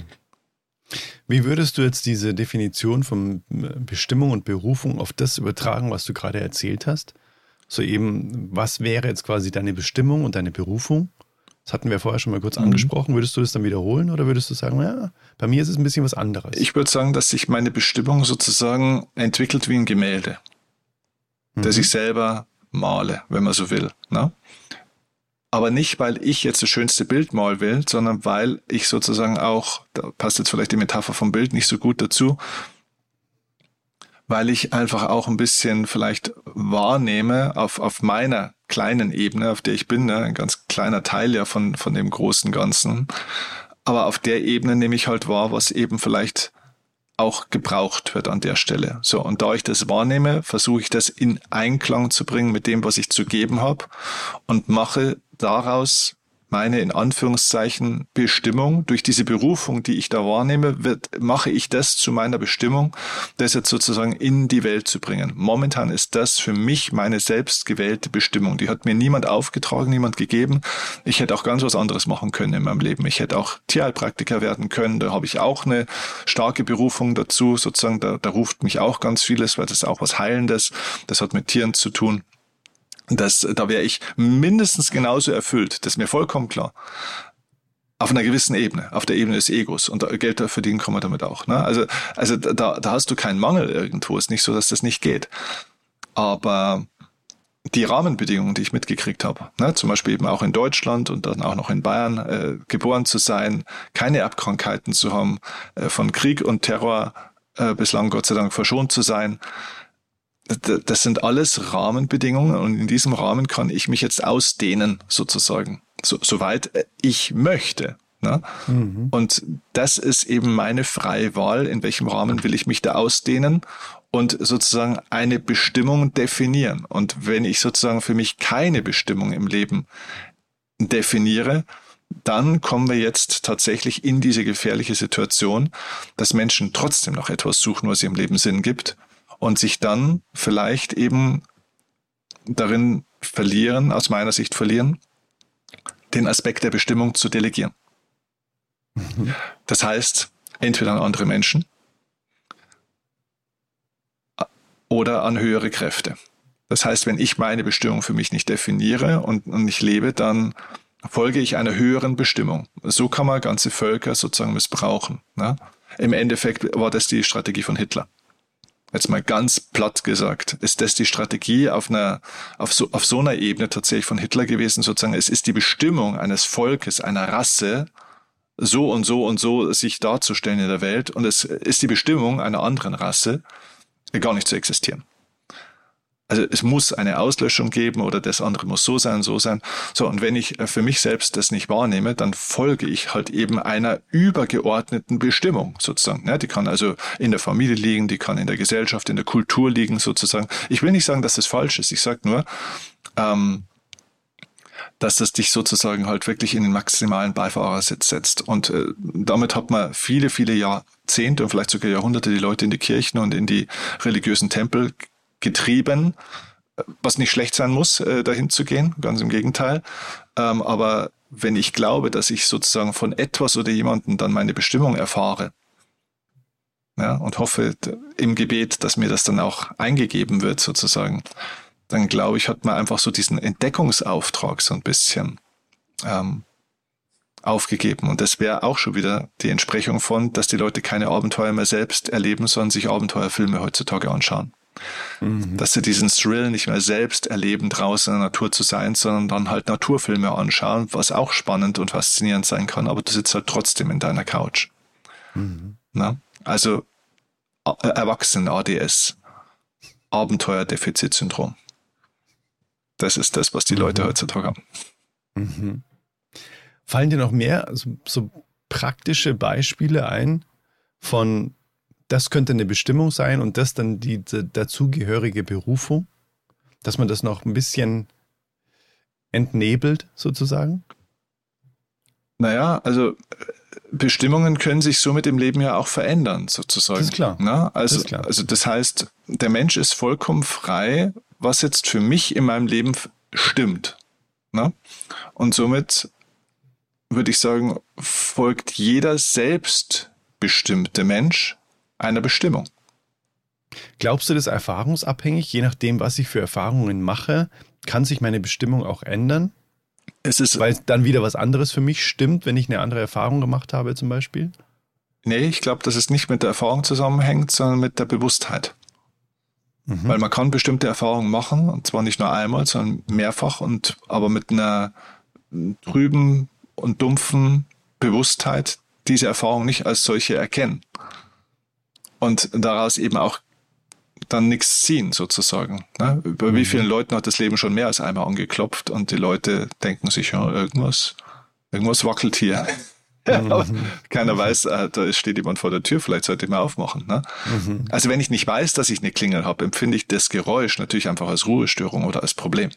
Wie würdest du jetzt diese Definition von Bestimmung und Berufung auf das übertragen, was du gerade erzählt hast? So eben, was wäre jetzt quasi deine Bestimmung und deine Berufung? Das hatten wir vorher schon mal kurz angesprochen. Würdest du das dann wiederholen oder würdest du sagen, ja, bei mir ist es ein bisschen was anderes? Ich würde sagen, dass sich meine Bestimmung sozusagen entwickelt wie ein Gemälde, das ich selber male, wenn man so will. Ne? Aber nicht, weil ich jetzt das schönste Bild malen will, sondern weil ich sozusagen auch, da passt jetzt vielleicht die Metapher vom Bild nicht so gut dazu, weil ich einfach auch ein bisschen vielleicht wahrnehme auf meiner kleinen Ebene, auf der ich bin, ne, ein ganz kleiner Teil ja von dem großen Ganzen. Aber auf der Ebene nehme ich halt wahr, was eben vielleicht auch gebraucht wird an der Stelle. So, und da ich das wahrnehme, versuche ich das in Einklang zu bringen mit dem, was ich zu geben habe und mache daraus meine, in Anführungszeichen, Bestimmung. Durch diese Berufung, die ich da wahrnehme, mache ich das zu meiner Bestimmung, das jetzt sozusagen in die Welt zu bringen. Momentan ist das für mich meine selbst gewählte Bestimmung. Die hat mir niemand aufgetragen, niemand gegeben. Ich hätte auch ganz was anderes machen können in meinem Leben. Ich hätte auch Tierheilpraktiker werden können. Da habe ich auch eine starke Berufung dazu. Sozusagen, da ruft mich auch ganz vieles, weil das ist auch was Heilendes. Das hat mit Tieren zu tun. Da wäre ich mindestens genauso erfüllt, das ist mir vollkommen klar. Auf einer gewissen Ebene, auf der Ebene des Egos. Und Geld verdienen kann man damit auch. Ne? Also da hast du keinen Mangel irgendwo. Ist nicht so, dass das nicht geht. Aber die Rahmenbedingungen, die ich mitgekriegt habe, ne, zum Beispiel eben auch in Deutschland und dann auch noch in Bayern geboren zu sein, keine Erbkrankheiten zu haben, von Krieg und Terror bislang Gott sei Dank verschont zu sein, das sind alles Rahmenbedingungen und in diesem Rahmen kann ich mich jetzt ausdehnen, sozusagen, soweit ich möchte. Ne? Und das ist eben meine freie Wahl, in welchem Rahmen will ich mich da ausdehnen und sozusagen eine Bestimmung definieren. Und wenn ich sozusagen für mich keine Bestimmung im Leben definiere, dann kommen wir jetzt tatsächlich in diese gefährliche Situation, dass Menschen trotzdem noch etwas suchen, was ihrem Leben Sinn gibt. Und sich dann vielleicht eben darin verlieren, aus meiner Sicht verlieren, den Aspekt der Bestimmung zu delegieren. Das heißt, entweder an andere Menschen oder an höhere Kräfte. Das heißt, wenn ich meine Bestimmung für mich nicht definiere und nicht lebe, dann folge ich einer höheren Bestimmung. So kann man ganze Völker sozusagen missbrauchen. Ne? Im Endeffekt war das die Strategie von Hitler. Jetzt mal ganz platt gesagt, ist das die Strategie auf so einer Ebene tatsächlich von Hitler gewesen, sozusagen, es ist die Bestimmung eines Volkes, einer Rasse, so und so und so sich darzustellen in der Welt, und es ist die Bestimmung einer anderen Rasse, gar nicht zu existieren. Also es muss eine Auslöschung geben oder das andere muss so sein, so sein. So, und wenn ich für mich selbst das nicht wahrnehme, dann folge ich halt eben einer übergeordneten Bestimmung sozusagen. Ja, die kann also in der Familie liegen, die kann in der Gesellschaft, in der Kultur liegen sozusagen. Ich will nicht sagen, dass das falsch ist. Ich sage nur, dass das dich sozusagen halt wirklich in den maximalen Beifahrersitz setzt. Und damit hat man viele, viele Jahrzehnte und vielleicht sogar Jahrhunderte die Leute in die Kirchen und in die religiösen Tempel getrieben, was nicht schlecht sein muss, dahin zu gehen, ganz im Gegenteil. Aber wenn ich glaube, dass ich sozusagen von etwas oder jemandem dann meine Bestimmung erfahre, ja, und hoffe im Gebet, dass mir das dann auch eingegeben wird sozusagen, dann glaube ich, hat man einfach so diesen Entdeckungsauftrag so ein bisschen aufgegeben. Und das wäre auch schon wieder die Entsprechung von, dass die Leute keine Abenteuer mehr selbst erleben, sondern sich Abenteuerfilme heutzutage anschauen. Dass sie diesen Thrill nicht mehr selbst erleben, draußen in der Natur zu sein, sondern dann halt Naturfilme anschauen, was auch spannend und faszinierend sein kann, aber du sitzt halt trotzdem in deiner Couch. Na? Also Erwachsenen-ADS, Abenteuerdefizitsyndrom. Das ist das, was die Leute heutzutage haben. Fallen dir noch mehr so praktische Beispiele ein von, das könnte eine Bestimmung sein und das dann die dazugehörige Berufung? Dass man das noch ein bisschen entnebelt sozusagen? Naja, also Bestimmungen können sich so mit dem Leben ja auch verändern sozusagen. Das ist klar. Na? Also, das ist klar. Also das heißt, der Mensch ist vollkommen frei, was jetzt für mich in meinem Leben stimmt. Na? Und somit würde ich sagen, folgt jeder selbstbestimmte Mensch einer Bestimmung. Glaubst du, das ist erfahrungsabhängig? Je nachdem, was ich für Erfahrungen mache, kann sich meine Bestimmung auch ändern? Weil dann wieder was anderes für mich stimmt, wenn ich eine andere Erfahrung gemacht habe zum Beispiel? Nee, ich glaube, dass es nicht mit der Erfahrung zusammenhängt, sondern mit der Bewusstheit. Weil man kann bestimmte Erfahrungen machen, und zwar nicht nur einmal, sondern mehrfach, aber mit einer trüben und dumpfen Bewusstheit diese Erfahrung nicht als solche erkennen. Und daraus eben auch dann nichts ziehen, sozusagen. Ne? Bei wie vielen Leuten hat das Leben schon mehr als einmal angeklopft und die Leute denken sich, ja, irgendwas wackelt hier. Aber keiner weiß, da steht jemand vor der Tür, vielleicht sollte ich mal aufmachen. Ne? Also wenn ich nicht weiß, dass ich eine Klingel habe, empfinde ich das Geräusch natürlich einfach als Ruhestörung oder als Problem.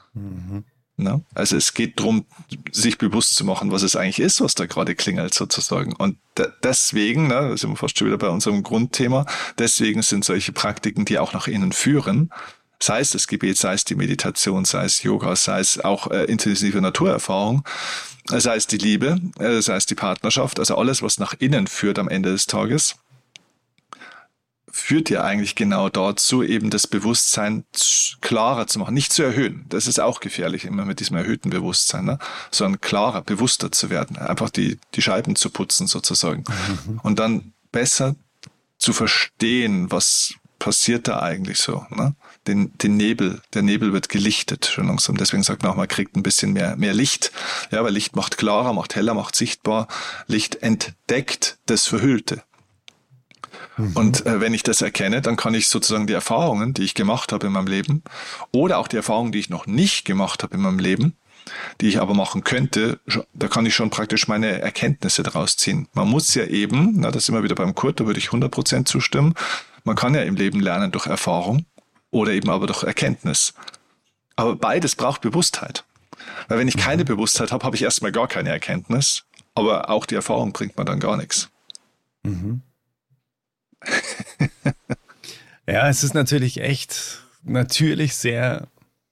Ne? Also es geht darum, sich bewusst zu machen, was es eigentlich ist, was da gerade klingelt sozusagen. Und deswegen, da sind wir fast schon wieder bei unserem Grundthema, deswegen sind solche Praktiken, die auch nach innen führen, sei es das Gebet, sei es die Meditation, sei es Yoga, sei es auch intensive Naturerfahrung, sei es die Liebe, sei es die Partnerschaft, also alles, was nach innen führt am Ende des Tages, führt ja eigentlich genau dazu, eben das Bewusstsein klarer zu machen, nicht zu erhöhen. Das ist auch gefährlich, immer mit diesem erhöhten Bewusstsein, ne? Sondern klarer, bewusster zu werden, einfach die Scheiben zu putzen sozusagen. Und dann besser zu verstehen, was passiert da eigentlich so, ne? Der Nebel wird gelichtet schon langsam. Deswegen sagt man auch, man kriegt ein bisschen mehr Licht. Ja, weil Licht macht klarer, macht heller, macht sichtbar. Licht entdeckt das Verhüllte. Und wenn ich das erkenne, dann kann ich sozusagen die Erfahrungen, die ich gemacht habe in meinem Leben, oder auch die Erfahrungen, die ich noch nicht gemacht habe in meinem Leben, die ich aber machen könnte, da kann ich schon praktisch meine Erkenntnisse daraus ziehen. Man muss ja eben, das sind wir wieder beim Kurt, da würde ich 100% zustimmen, man kann ja im Leben lernen durch Erfahrung oder eben aber durch Erkenntnis. Aber beides braucht Bewusstheit. Weil wenn ich keine Bewusstheit habe, habe ich erstmal gar keine Erkenntnis, aber auch die Erfahrung bringt mir dann gar nichts. Ja, es ist natürlich sehr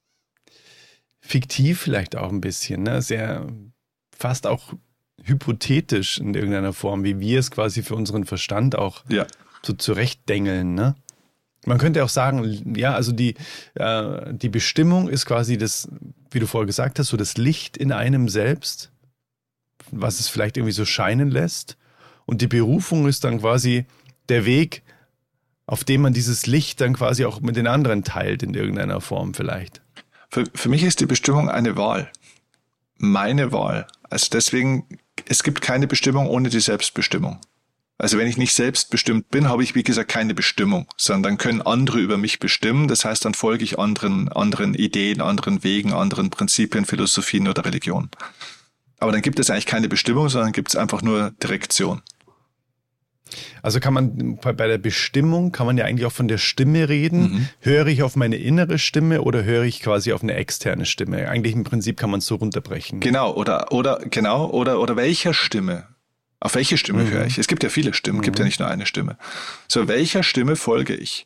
fiktiv vielleicht auch ein bisschen, ne? Sehr fast auch hypothetisch in irgendeiner Form, wie wir es quasi für unseren Verstand auch so zurechtdengeln, ne? Man könnte auch sagen, ja, also die Bestimmung ist quasi das, wie du vorher gesagt hast, so das Licht in einem selbst, was es vielleicht irgendwie so scheinen lässt. Und die Berufung ist dann quasi der Weg, auf dem man dieses Licht dann quasi auch mit den anderen teilt in irgendeiner Form vielleicht. Für mich ist die Bestimmung eine Wahl. Meine Wahl. Also deswegen, es gibt keine Bestimmung ohne die Selbstbestimmung. Also wenn ich nicht selbstbestimmt bin, habe ich, wie gesagt, keine Bestimmung, sondern dann können andere über mich bestimmen. Das heißt, dann folge ich anderen Ideen, anderen Wegen, anderen Prinzipien, Philosophien oder Religionen. Aber dann gibt es eigentlich keine Bestimmung, sondern gibt es einfach nur Direktion. Also kann man bei der Bestimmung, kann man ja eigentlich auch von der Stimme reden. Höre ich auf meine innere Stimme oder höre ich quasi auf eine externe Stimme? Eigentlich im Prinzip kann man es so runterbrechen. Genau, oder welcher Stimme? Auf welche Stimme höre ich? Es gibt ja viele Stimmen, gibt ja nicht nur eine Stimme. So, welcher Stimme folge ich?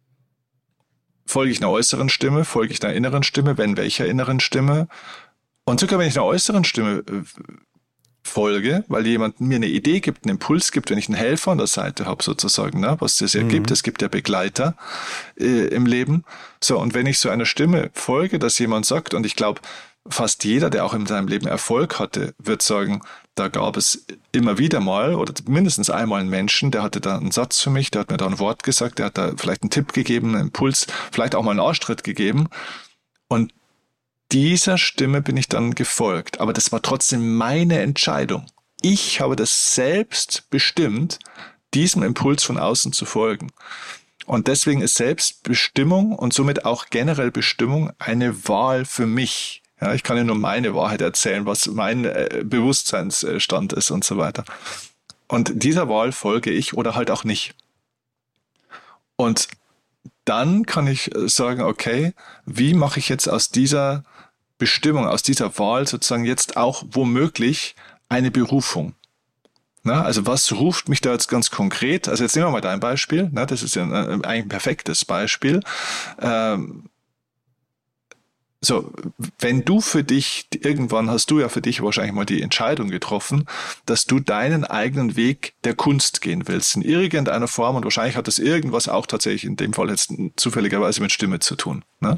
Folge ich einer äußeren Stimme? Folge ich einer inneren Stimme? Wenn, welcher inneren Stimme? Und sogar wenn ich einer äußeren Stimme folge, weil jemand mir eine Idee gibt, einen Impuls gibt, wenn ich einen Helfer an der Seite habe sozusagen, ne, was es ja gibt, es gibt ja Begleiter im Leben. So, und wenn ich so einer Stimme folge, dass jemand sagt, und ich glaube, fast jeder, der auch in seinem Leben Erfolg hatte, wird sagen, da gab es immer wieder mal oder mindestens einmal einen Menschen, der hatte da einen Satz für mich, der hat mir da ein Wort gesagt, der hat da vielleicht einen Tipp gegeben, einen Impuls, vielleicht auch mal einen Arschtritt gegeben. Und dieser Stimme bin ich dann gefolgt. Aber das war trotzdem meine Entscheidung. Ich habe das selbst bestimmt, diesem Impuls von außen zu folgen. Und deswegen ist Selbstbestimmung und somit auch generell Bestimmung eine Wahl für mich. Ja, ich kann ja nur meine Wahrheit erzählen, was mein Bewusstseinsstand ist und so weiter. Und dieser Wahl folge ich oder halt auch nicht. Und dann kann ich sagen, okay, wie mache ich jetzt aus dieser Bestimmung, aus dieser Wahl sozusagen jetzt auch womöglich eine Berufung? Na, also was ruft mich da jetzt ganz konkret? Also jetzt nehmen wir mal dein Beispiel. Na, das ist ja eigentlich ein perfektes Beispiel. So, wenn du für dich, irgendwann hast du ja für dich wahrscheinlich mal die Entscheidung getroffen, dass du deinen eigenen Weg der Kunst gehen willst, in irgendeiner Form, und wahrscheinlich hat das irgendwas auch tatsächlich in dem Fall jetzt zufälligerweise mit Stimme zu tun. Ne?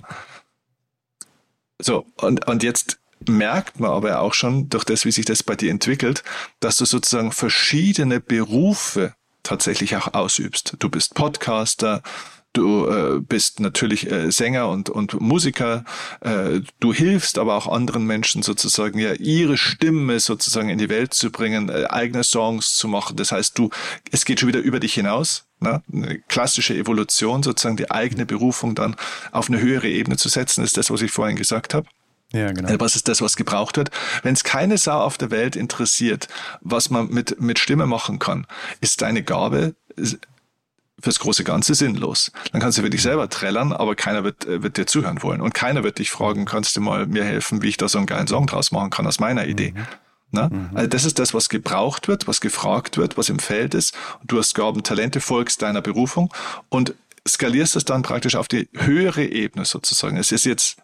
So, und jetzt merkt man aber auch schon, durch das, wie sich das bei dir entwickelt, dass du sozusagen verschiedene Berufe tatsächlich auch ausübst. Du bist Podcaster, du bist natürlich Sänger und Musiker, du hilfst aber auch anderen Menschen sozusagen ja ihre Stimme sozusagen in die Welt zu bringen, eigene Songs zu machen. Das heißt, es geht schon wieder über dich hinaus, ne? Eine klassische Evolution, sozusagen die eigene Berufung dann auf eine höhere Ebene zu setzen, ist das, was ich vorhin gesagt habe. Ja, genau. Was ist das, was gebraucht wird? Wenn es keine Sau auf der Welt interessiert, was man mit Stimme machen kann, ist deine Gabe fürs große Ganze sinnlos. Dann kannst du für dich selber trällern, aber keiner wird dir zuhören wollen. Und keiner wird dich fragen, kannst du mal mir helfen, wie ich da so einen geilen Song draus machen kann aus meiner Idee. Na? Also das ist das, was gebraucht wird, was gefragt wird, was im Feld ist. Und du hast Gaben, Talente, folgst deiner Berufung und skalierst es dann praktisch auf die höhere Ebene sozusagen. Es ist jetzt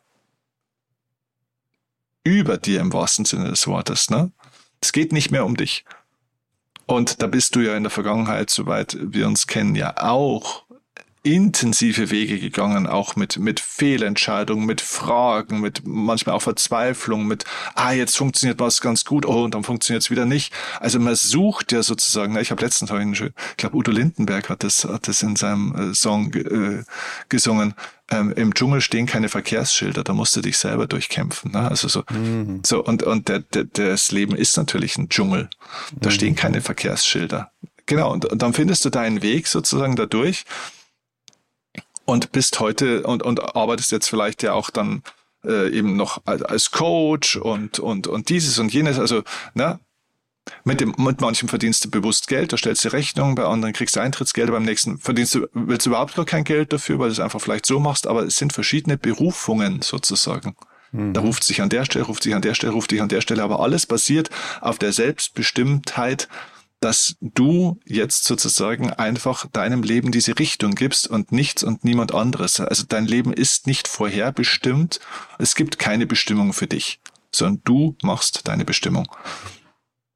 über dir im wahrsten Sinne des Wortes. Ne? Es geht nicht mehr um dich. Und da bist du ja in der Vergangenheit, soweit wir uns kennen, ja auch intensive Wege gegangen, auch mit Fehlentscheidungen, mit Fragen, mit manchmal auch Verzweiflung, mit, jetzt funktioniert was ganz gut, und dann funktioniert es wieder nicht. Also man sucht ja sozusagen, ich habe letztens, ich glaube Udo Lindenberg hat das in seinem Song gesungen, im Dschungel stehen keine Verkehrsschilder, da musst du dich selber durchkämpfen. Ne? Also so und das Leben ist natürlich ein Dschungel. Da stehen keine Verkehrsschilder. Genau, und dann findest du deinen Weg sozusagen dadurch und bist heute und arbeitest jetzt vielleicht ja auch dann eben noch als Coach und dieses und jenes. Also, ne? Mit manchem verdienst du bewusst Geld, da stellst du Rechnung, bei anderen kriegst du Eintrittsgelder, beim nächsten willst du überhaupt gar kein Geld dafür, weil du es einfach vielleicht so machst, aber es sind verschiedene Berufungen sozusagen. Da ruft sich an der Stelle, ruft sich an der Stelle, ruft dich an der Stelle, aber alles basiert auf der Selbstbestimmtheit, dass du jetzt sozusagen einfach deinem Leben diese Richtung gibst und nichts und niemand anderes. Also dein Leben ist nicht vorherbestimmt, es gibt keine Bestimmung für dich, sondern du machst deine Bestimmung.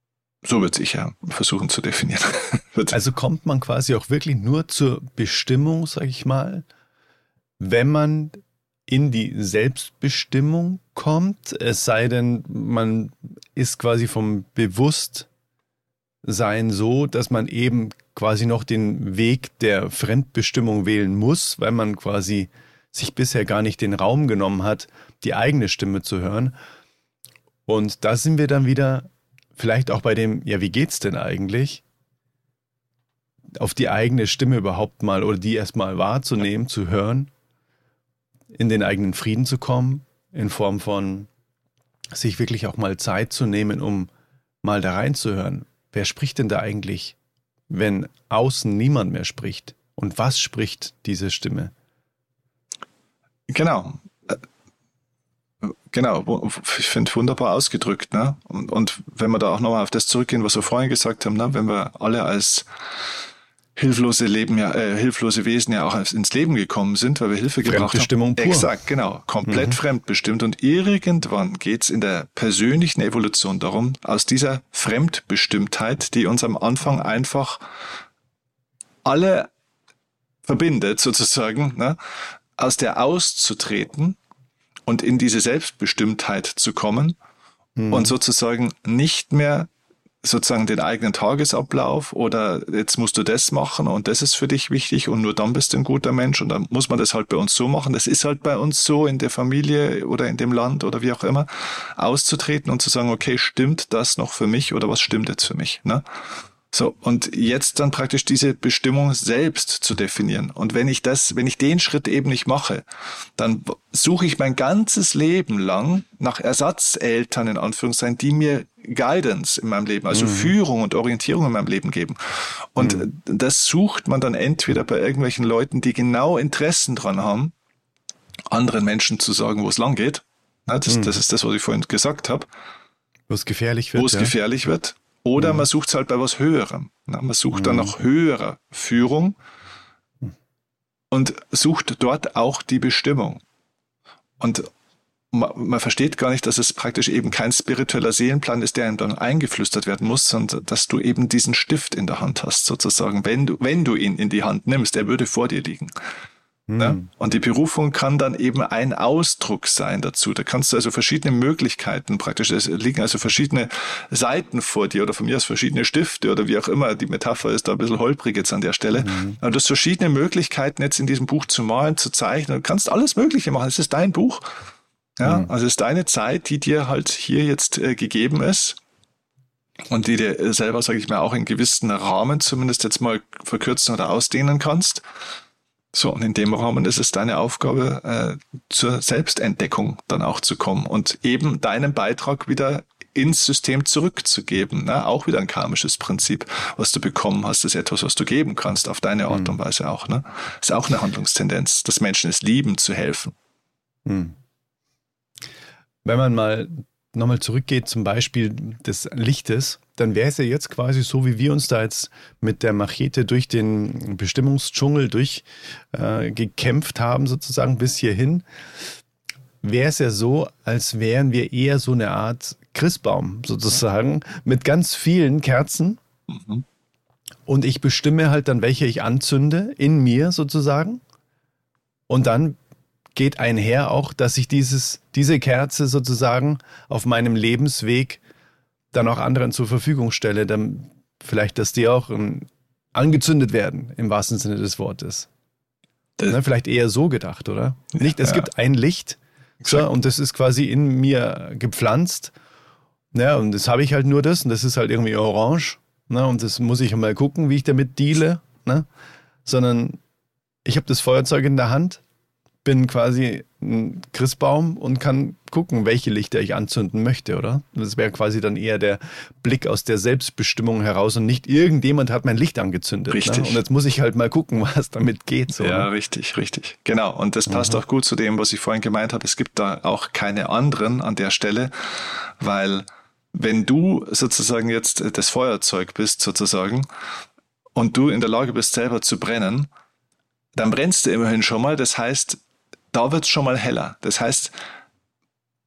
So würde ich ja versuchen zu definieren. Also kommt man quasi auch wirklich nur zur Bestimmung, sage ich mal, wenn man in die Selbstbestimmung kommt, es sei denn, man ist quasi vom Bewusstsein so, dass man eben quasi noch den Weg der Fremdbestimmung wählen muss, weil man quasi sich bisher gar nicht den Raum genommen hat, die eigene Stimme zu hören. Und da sind wir dann wieder vielleicht auch bei dem, ja, wie geht's denn eigentlich? Auf die eigene Stimme überhaupt mal oder die erstmal wahrzunehmen, zu hören, in den eigenen Frieden zu kommen, in Form von sich wirklich auch mal Zeit zu nehmen, um mal da reinzuhören. Wer spricht denn da eigentlich, wenn außen niemand mehr spricht? Und was spricht diese Stimme? Genau. Genau, ich finde wunderbar ausgedrückt. Ne? Und wenn wir da auch nochmal auf das zurückgehen, was wir vorhin gesagt haben, ne? Wenn wir alle als hilflose Wesen ja auch ins Leben gekommen sind, weil wir Hilfe gebraucht haben. Fremdbestimmung pur. Exakt, genau. Komplett fremdbestimmt. Und irgendwann geht's in der persönlichen Evolution darum, aus dieser Fremdbestimmtheit, die uns am Anfang einfach alle verbindet, sozusagen, ne? Aus der auszutreten und in diese Selbstbestimmtheit zu kommen und sozusagen nicht mehr sozusagen den eigenen Tagesablauf oder jetzt musst du das machen und das ist für dich wichtig und nur dann bist du ein guter Mensch und dann muss man das halt bei uns so machen. Das ist halt bei uns so in der Familie oder in dem Land oder wie auch immer, auszutreten und zu sagen, okay, stimmt das noch für mich oder was stimmt jetzt für mich, ne? So, und jetzt dann praktisch diese Bestimmung selbst zu definieren. Und wenn ich den Schritt eben nicht mache, dann suche ich mein ganzes Leben lang nach Ersatzeltern, in Anführungszeichen, die mir Guidance in meinem Leben, also Führung und Orientierung in meinem Leben geben. Und das sucht man dann entweder bei irgendwelchen Leuten, die genau Interessen dran haben, anderen Menschen zu sagen, wo es lang geht. Das ist das, was ich vorhin gesagt habe. Wo es gefährlich wird. Gefährlich wird. Oder man sucht es halt bei was Höherem. Man sucht dann nach höherer Führung und sucht dort auch die Bestimmung. Und man versteht gar nicht, dass es praktisch eben kein spiritueller Seelenplan ist, der ihm dann eingeflüstert werden muss, sondern dass du eben diesen Stift in der Hand hast, sozusagen. Wenn du ihn in die Hand nimmst, er würde vor dir liegen. Ja? Und die Berufung kann dann eben ein Ausdruck sein dazu. Da kannst du also verschiedene Möglichkeiten praktisch, es liegen also verschiedene Seiten vor dir oder von mir aus verschiedene Stifte oder wie auch immer. Die Metapher ist da ein bisschen holprig jetzt an der Stelle. Aber du hast verschiedene Möglichkeiten jetzt in diesem Buch zu malen, zu zeichnen. Du kannst alles Mögliche machen. Es ist dein Buch. Ja, also es ist deine Zeit, die dir halt hier jetzt gegeben ist. Und die dir selber, sage ich mal, auch in gewissen Rahmen zumindest jetzt mal verkürzen oder ausdehnen kannst. So, und in dem Rahmen ist es deine Aufgabe, zur Selbstentdeckung dann auch zu kommen und eben deinen Beitrag wieder ins System zurückzugeben. Ne? Auch wieder ein karmisches Prinzip. Was du bekommen hast, ist etwas, was du geben kannst, auf deine Art und Weise auch. Ne? Ist auch eine Handlungstendenz, dass Menschen es lieben, zu helfen. Wenn man mal nochmal zurückgeht zum Beispiel des Lichtes, dann wäre es ja jetzt quasi so, wie wir uns da jetzt mit der Machete durch den Bestimmungsdschungel gekämpft haben, sozusagen bis hierhin, wäre es ja so, als wären wir eher so eine Art Christbaum sozusagen mit ganz vielen Kerzen und ich bestimme halt dann, welche ich anzünde in mir sozusagen und dann geht einher auch, dass ich diese Kerze sozusagen auf meinem Lebensweg dann auch anderen zur Verfügung stelle, dann vielleicht, dass die auch angezündet werden, im wahrsten Sinne des Wortes. Vielleicht eher so gedacht, oder? Nicht, es gibt ein Licht, so, und das ist quasi in mir gepflanzt, ja, und das habe ich halt nur das, und das ist halt irgendwie orange, ne, und das muss ich mal gucken, wie ich damit deale, ne, sondern ich habe das Feuerzeug in der Hand, bin quasi ein Christbaum und kann gucken, welche Lichter ich anzünden möchte, oder? Das wäre quasi dann eher der Blick aus der Selbstbestimmung heraus und nicht irgendjemand hat mein Licht angezündet. Richtig. Ne? Und jetzt muss ich halt mal gucken, was damit geht. So, ja, ne? richtig. Genau. Und das passt auch gut zu dem, was ich vorhin gemeint habe. Es gibt da auch keine anderen an der Stelle, weil wenn du sozusagen jetzt das Feuerzeug bist, sozusagen, und du in der Lage bist, selber zu brennen, dann brennst du immerhin schon mal. Das heißt, da wird es schon mal heller. Das heißt,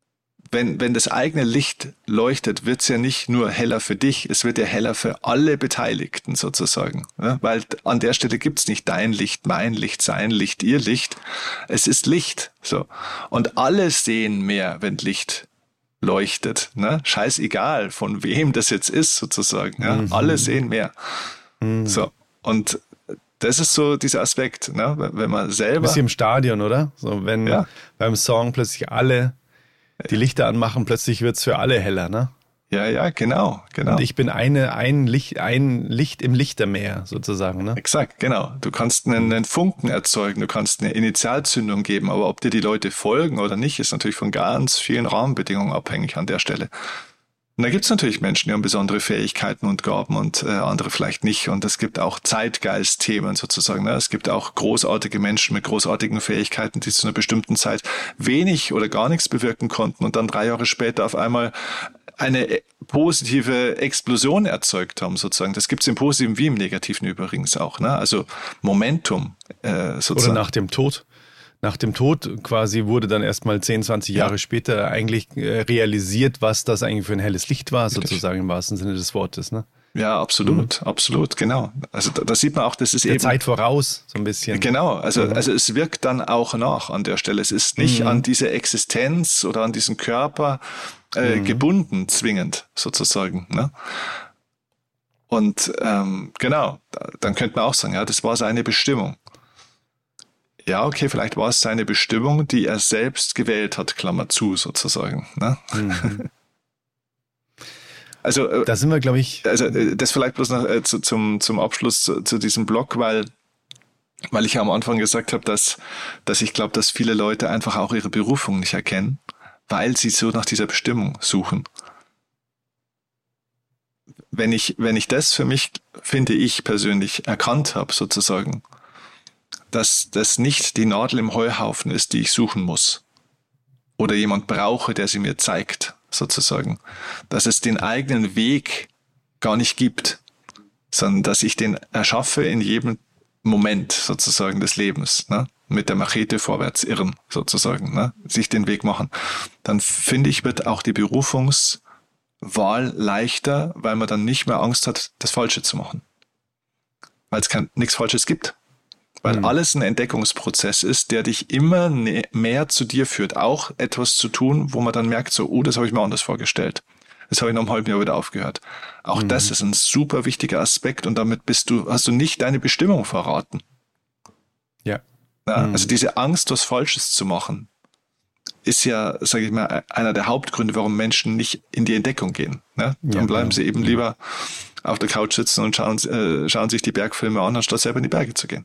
wenn das eigene Licht leuchtet, wird es ja nicht nur heller für dich, es wird ja heller für alle Beteiligten sozusagen. Ja? Weil an der Stelle gibt's nicht dein Licht, mein Licht, sein Licht, ihr Licht. Es ist Licht. So. Und alle sehen mehr, wenn Licht leuchtet. Ne? Scheißegal, von wem das jetzt ist sozusagen. Ja? Alle sehen mehr. So. Und das ist so dieser Aspekt, ne? Wenn man selber... Bisschen im Stadion, oder? So, wenn beim Song plötzlich alle die Lichter anmachen, plötzlich wird's für alle heller, ne? Ja, genau. Und ich bin ein Licht im Lichtermeer sozusagen, ne? Exakt, genau. Du kannst einen Funken erzeugen, du kannst eine Initialzündung geben, aber ob dir die Leute folgen oder nicht, ist natürlich von ganz vielen Rahmenbedingungen abhängig an der Stelle. Und da gibt's natürlich Menschen, die haben besondere Fähigkeiten und Gaben und andere vielleicht nicht. Und es gibt auch Zeitgeist-Themen sozusagen. Ne? Es gibt auch großartige Menschen mit großartigen Fähigkeiten, die zu einer bestimmten Zeit wenig oder gar nichts bewirken konnten und dann 3 Jahre später auf einmal eine positive Explosion erzeugt haben sozusagen. Das gibt's im Positiven wie im Negativen übrigens auch. Ne? Also Momentum sozusagen. Oder nach dem Tod. Nach dem Tod quasi wurde dann erstmal 10, 20 Jahre später eigentlich realisiert, was das eigentlich für ein helles Licht war, sozusagen im wahrsten Sinne des Wortes. Ne? Ja, absolut, genau. Also da sieht man auch, das ist der eben... Zeit voraus, so ein bisschen. Genau, also es wirkt dann auch nach an der Stelle. Es ist nicht an diese Existenz oder an diesen Körper gebunden, zwingend sozusagen. Ne? Und genau, dann könnte man auch sagen, ja, das war seine Bestimmung. Ja, okay, vielleicht war es seine Bestimmung, die er selbst gewählt hat, Klammer zu, sozusagen. Ne? Also, da sind wir, glaube ich... Also, das vielleicht bloß noch zum Abschluss zu diesem Blog, weil ich ja am Anfang gesagt habe, dass ich glaube, dass viele Leute einfach auch ihre Berufung nicht erkennen, weil sie so nach dieser Bestimmung suchen. Wenn ich das für mich, finde ich persönlich, erkannt habe, sozusagen, dass das nicht die Nadel im Heuhaufen ist, die ich suchen muss. Oder jemand brauche, der sie mir zeigt, sozusagen. Dass es den eigenen Weg gar nicht gibt, sondern dass ich den erschaffe in jedem Moment, sozusagen, des Lebens. Ne? Mit der Machete vorwärts irren, sozusagen. Ne? Sich den Weg machen. Dann finde ich, wird auch die Berufungswahl leichter, weil man dann nicht mehr Angst hat, das Falsche zu machen. Weil es nichts Falsches gibt. Weil alles ein Entdeckungsprozess ist, der dich immer mehr zu dir führt. Auch etwas zu tun, wo man dann merkt, so, oh, das habe ich mir anders vorgestellt. Das habe ich nach einem halben Jahr wieder aufgehört. Auch das ist ein super wichtiger Aspekt und damit hast du nicht deine Bestimmung verraten. Ja. Also diese Angst, was Falsches zu machen, ist ja, sage ich mal, einer der Hauptgründe, warum Menschen nicht in die Entdeckung gehen. Ne? Dann bleiben sie eben lieber auf der Couch sitzen und schauen sich die Bergfilme an, anstatt selber in die Berge zu gehen.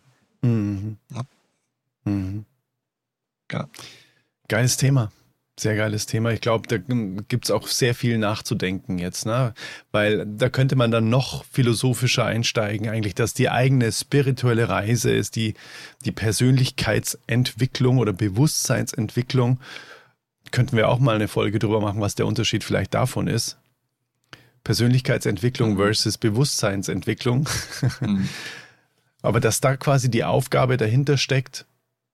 Ja. Geiles Thema. Sehr geiles Thema. Ich glaube, da gibt es auch sehr viel nachzudenken jetzt, ne? Weil da könnte man dann noch philosophischer einsteigen, eigentlich, dass die eigene spirituelle Reise ist, die Persönlichkeitsentwicklung oder Bewusstseinsentwicklung. Könnten wir auch mal eine Folge drüber machen, was der Unterschied vielleicht davon ist. Persönlichkeitsentwicklung versus Bewusstseinsentwicklung. Aber dass da quasi die Aufgabe dahinter steckt,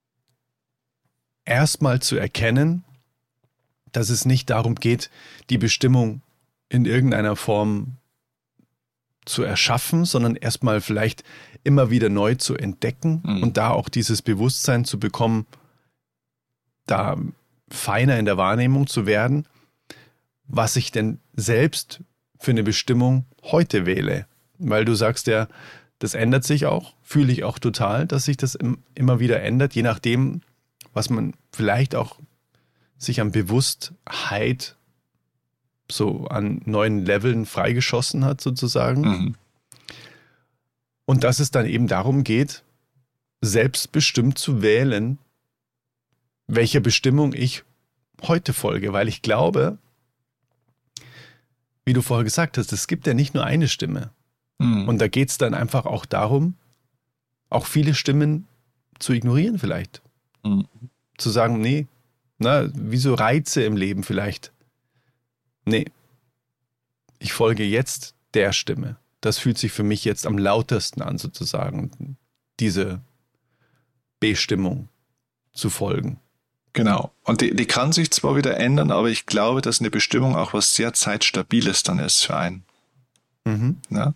erstmal zu erkennen, dass es nicht darum geht, die Bestimmung in irgendeiner Form zu erschaffen, sondern erstmal vielleicht immer wieder neu zu entdecken und da auch dieses Bewusstsein zu bekommen, da feiner in der Wahrnehmung zu werden, was ich denn selbst für eine Bestimmung heute wähle. Weil du sagst ja, das ändert sich auch, fühle ich auch total, dass sich das immer wieder ändert, je nachdem, was man vielleicht auch sich an Bewusstheit so an neuen Leveln freigeschossen hat, sozusagen. Und dass es dann eben darum geht, selbstbestimmt zu wählen, welcher Bestimmung ich heute folge. Weil ich glaube, wie du vorher gesagt hast, es gibt ja nicht nur eine Stimme. Und da geht es dann einfach auch darum, auch viele Stimmen zu ignorieren vielleicht. Zu sagen, nee, wie so Reize im Leben vielleicht. Nee, ich folge jetzt der Stimme. Das fühlt sich für mich jetzt am lautesten an, sozusagen, diese Bestimmung zu folgen. Genau. Und die kann sich zwar wieder ändern, aber ich glaube, dass eine Bestimmung auch was sehr Zeitstabiles dann ist für einen. Ja?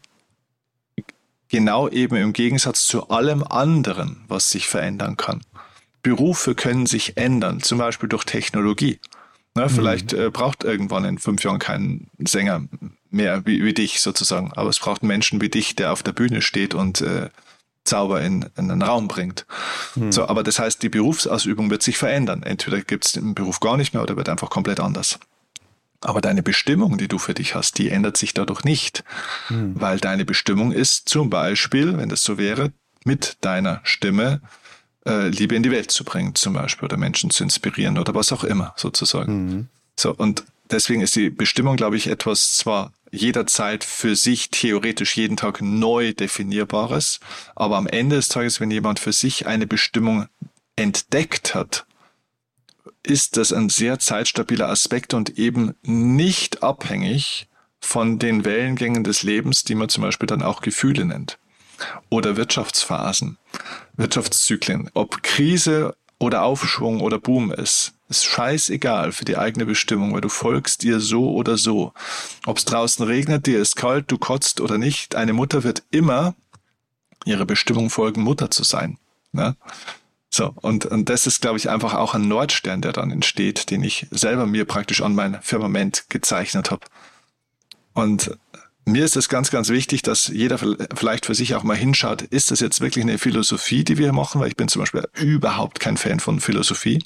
Genau eben im Gegensatz zu allem anderen, was sich verändern kann. Berufe können sich ändern, zum Beispiel durch Technologie. Ne, vielleicht braucht irgendwann in 5 Jahren kein Sänger mehr wie dich sozusagen, aber es braucht einen Menschen wie dich, der auf der Bühne steht und Zauber in einen Raum bringt. So, aber das heißt, die Berufsausübung wird sich verändern. Entweder gibt es den Beruf gar nicht mehr oder wird einfach komplett anders. Aber deine Bestimmung, die du für dich hast, die ändert sich dadurch nicht. Weil deine Bestimmung ist zum Beispiel, wenn das so wäre, mit deiner Stimme Liebe in die Welt zu bringen, zum Beispiel, oder Menschen zu inspirieren oder was auch immer, sozusagen. So, und deswegen ist die Bestimmung, glaube ich, etwas zwar jederzeit für sich theoretisch jeden Tag neu definierbares, aber am Ende des Tages, wenn jemand für sich eine Bestimmung entdeckt hat, ist das ein sehr zeitstabiler Aspekt und eben nicht abhängig von den Wellengängen des Lebens, die man zum Beispiel dann auch Gefühle nennt. Oder Wirtschaftsphasen, Wirtschaftszyklen. Ob Krise oder Aufschwung oder Boom ist scheißegal für die eigene Bestimmung, weil du folgst dir so oder so. Ob es draußen regnet, dir ist kalt, du kotzt oder nicht, eine Mutter wird immer ihrer Bestimmung folgen, Mutter zu sein. Ne? So, und das ist, glaube ich, einfach auch ein Nordstern, der dann entsteht, den ich selber mir praktisch an mein Firmament gezeichnet habe. Und mir ist es ganz, ganz wichtig, dass jeder vielleicht für sich auch mal hinschaut, ist das jetzt wirklich eine Philosophie, die wir machen? Weil ich bin zum Beispiel überhaupt kein Fan von Philosophie,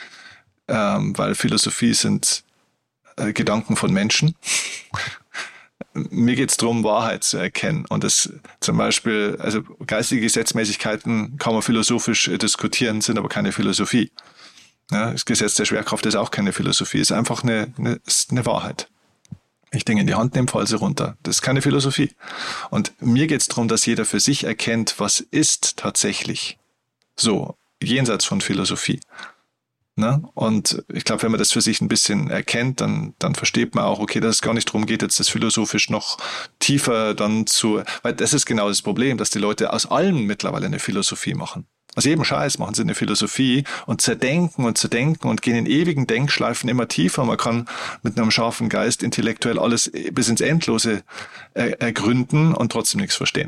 weil Philosophie sind Gedanken von Menschen. Mir geht es darum, Wahrheit zu erkennen. Und das zum Beispiel, also geistige Gesetzmäßigkeiten kann man philosophisch diskutieren, sind aber keine Philosophie. Ja, das Gesetz der Schwerkraft ist auch keine Philosophie, ist einfach eine Wahrheit. Ich Dinge in die Hand nehme, fall sie runter. Das ist keine Philosophie. Und mir geht es darum, dass jeder für sich erkennt, was ist tatsächlich so, jenseits von Philosophie. Ne? Und ich glaube, wenn man das für sich ein bisschen erkennt, dann versteht man auch, okay, dass es gar nicht darum geht, jetzt das philosophisch noch tiefer dann weil das ist genau das Problem, dass die Leute aus allem mittlerweile eine Philosophie machen. Aus jedem Scheiß machen sie eine Philosophie und zerdenken und gehen in ewigen Denkschleifen immer tiefer. Man kann mit einem scharfen Geist intellektuell alles bis ins Endlose ergründen und trotzdem nichts verstehen.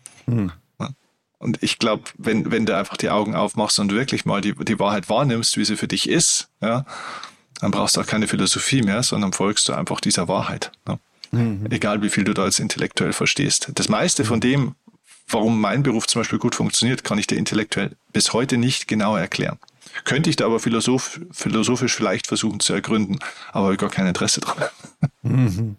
Und ich glaube, wenn du einfach die Augen aufmachst und wirklich mal die Wahrheit wahrnimmst, wie sie für dich ist, ja, dann brauchst du auch keine Philosophie mehr, sondern folgst du einfach dieser Wahrheit. Ne? Egal, wie viel du da jetzt intellektuell verstehst. Das meiste von dem, warum mein Beruf zum Beispiel gut funktioniert, kann ich dir intellektuell bis heute nicht genau erklären. Könnte ich da aber philosophisch vielleicht versuchen zu ergründen, aber habe ich gar kein Interesse dran.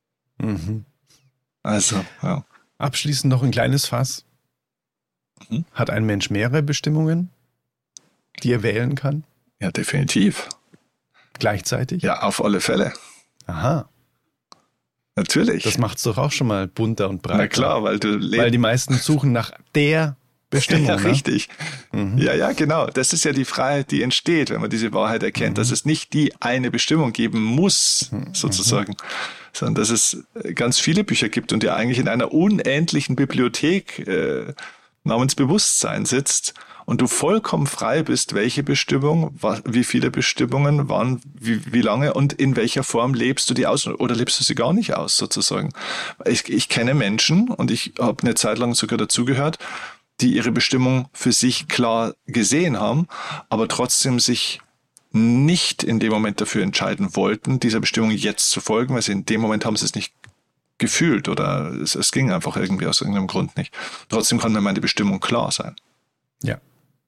Also, ja. Abschließend noch ein kleines Fass. Hat ein Mensch mehrere Bestimmungen, die er wählen kann? Ja, definitiv. Gleichzeitig? Ja, auf alle Fälle. Aha. Natürlich. Das macht es doch auch schon mal bunter und breiter. Na klar, weil die meisten suchen nach der Bestimmung. Ja, ne? richtig. Ja, genau. Das ist ja die Freiheit, die entsteht, wenn man diese Wahrheit erkennt, dass es nicht die eine Bestimmung geben muss, sozusagen, sondern dass es ganz viele Bücher gibt und ja eigentlich in einer unendlichen Bibliothek namens Bewusstsein sitzt und du vollkommen frei bist, welche Bestimmung, wie viele Bestimmungen, wann, wie lange und in welcher Form lebst du die aus oder lebst du sie gar nicht aus, sozusagen. Ich kenne Menschen und ich habe eine Zeit lang sogar dazugehört, die ihre Bestimmung für sich klar gesehen haben, aber trotzdem sich nicht in dem Moment dafür entscheiden wollten, dieser Bestimmung jetzt zu folgen, weil sie in dem Moment haben sie es nicht gefühlt oder es ging einfach irgendwie aus irgendeinem Grund nicht. Trotzdem kann mir meine Bestimmung klar sein. Ja.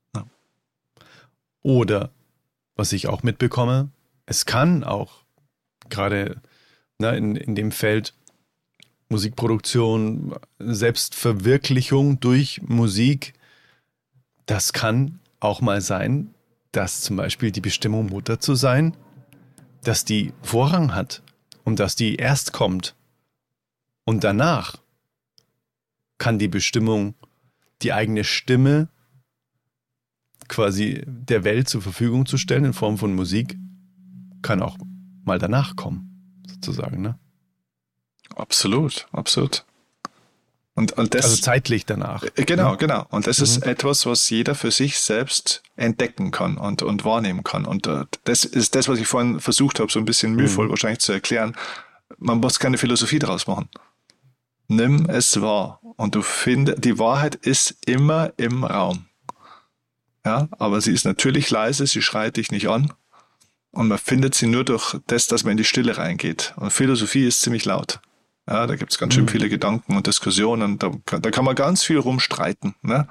Oder, was ich auch mitbekomme, es kann auch gerade in dem Feld Musikproduktion, Selbstverwirklichung durch Musik, das kann auch mal sein, dass zum Beispiel die Bestimmung, Mutter zu sein, dass die Vorrang hat und dass die erst kommt. Und danach kann die Bestimmung, die eigene Stimme quasi der Welt zur Verfügung zu stellen in Form von Musik, kann auch mal danach kommen, sozusagen, ne? Absolut, absolut. Und das, Also zeitlich danach. genau. Und das ist etwas, was jeder für sich selbst entdecken kann und wahrnehmen kann. Und das ist das, was ich vorhin versucht habe, so ein bisschen mühevoll wahrscheinlich zu erklären. Man muss keine Philosophie draus machen. Nimm es wahr. Und du findest, die Wahrheit ist immer im Raum. Ja, aber sie ist natürlich leise, sie schreit dich nicht an. Und man findet sie nur durch das, dass man in die Stille reingeht. Und Philosophie ist ziemlich laut. Ja, da gibt es ganz schön viele Gedanken und Diskussionen. Da kann man ganz viel rumstreiten. Ne?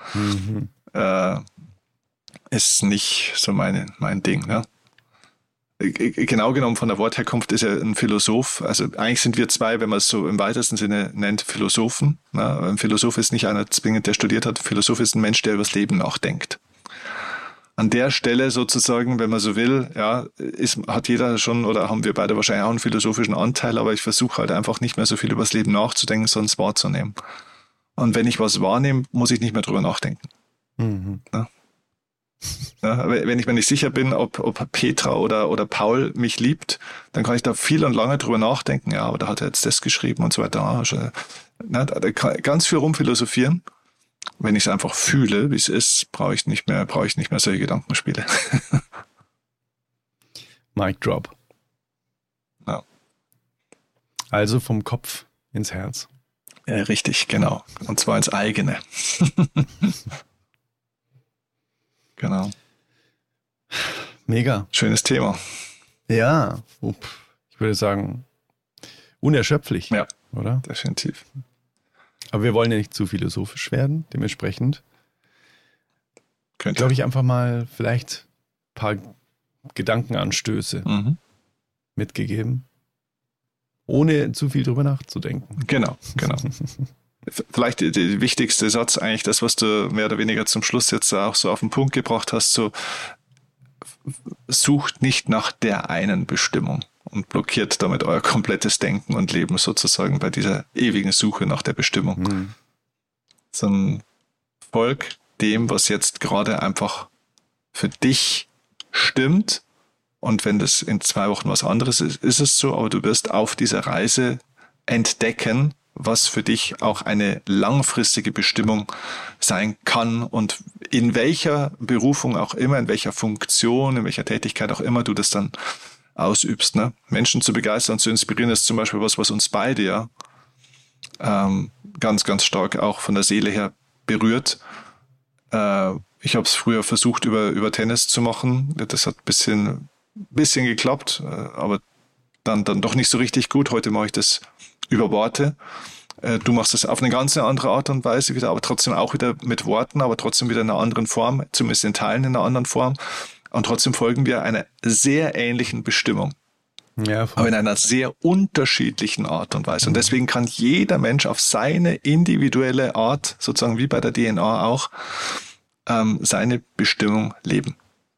Ist nicht so mein Ding. Ne? Genau genommen von der Wortherkunft ist er ein Philosoph. Also eigentlich sind wir zwei, wenn man es so im weitesten Sinne nennt, Philosophen. Ne? Ein Philosoph ist nicht einer zwingend, der studiert hat. Ein Philosoph ist ein Mensch, der über das Leben nachdenkt. An der Stelle sozusagen, wenn man so will, ja, hat jeder schon oder haben wir beide wahrscheinlich auch einen philosophischen Anteil, aber ich versuche halt einfach nicht mehr so viel über das Leben nachzudenken, sondern es wahrzunehmen. Und wenn ich was wahrnehme, muss ich nicht mehr drüber nachdenken. Ja. Ja, wenn ich mir nicht sicher bin, ob Petra oder Paul mich liebt, dann kann ich da viel und lange drüber nachdenken. Ja, aber da hat er jetzt das geschrieben und so weiter. Da kann ganz viel rumphilosophieren. Wenn ich es einfach fühle, wie es ist, brauche ich nicht mehr solche Gedankenspiele. Mic drop. Ja. Also vom Kopf ins Herz. Ja, richtig, genau. Und zwar ins eigene. Genau. Mega. Schönes Thema. Ja, ich würde sagen, unerschöpflich. Ja, oder? Definitiv. Aber wir wollen ja nicht zu philosophisch werden, dementsprechend. Könnte. Glaube ich, einfach mal vielleicht ein paar Gedankenanstöße mitgegeben, ohne zu viel drüber nachzudenken. Genau. Vielleicht der wichtigste Satz eigentlich, das, was du mehr oder weniger zum Schluss jetzt auch so auf den Punkt gebracht hast, so sucht nicht nach der einen Bestimmung und blockiert damit euer komplettes Denken und Leben sozusagen bei dieser ewigen Suche nach der Bestimmung. Sondern folg dem, was jetzt gerade einfach für dich stimmt. Und wenn das in 2 Wochen was anderes ist, ist es so, aber du wirst auf dieser Reise entdecken, was für dich auch eine langfristige Bestimmung sein kann und in welcher Berufung auch immer, in welcher Funktion, in welcher Tätigkeit auch immer du das dann ausübst. Ne? Menschen zu begeistern, zu inspirieren, ist zum Beispiel was uns beide ja ganz, ganz stark auch von der Seele her berührt. Ich habe es früher versucht, über Tennis zu machen. Das hat ein bisschen geklappt, aber dann doch nicht so richtig gut. Heute mache ich das über Worte. Du machst das auf eine ganz andere Art und Weise wieder, aber trotzdem auch wieder mit Worten, aber trotzdem wieder in einer anderen Form, zumindest in Teilen in einer anderen Form. Und trotzdem folgen wir einer sehr ähnlichen Bestimmung. Ja, aber in einer sehr unterschiedlichen Art und Weise. Und deswegen kann jeder Mensch auf seine individuelle Art, sozusagen wie bei der DNA auch, seine Bestimmung leben.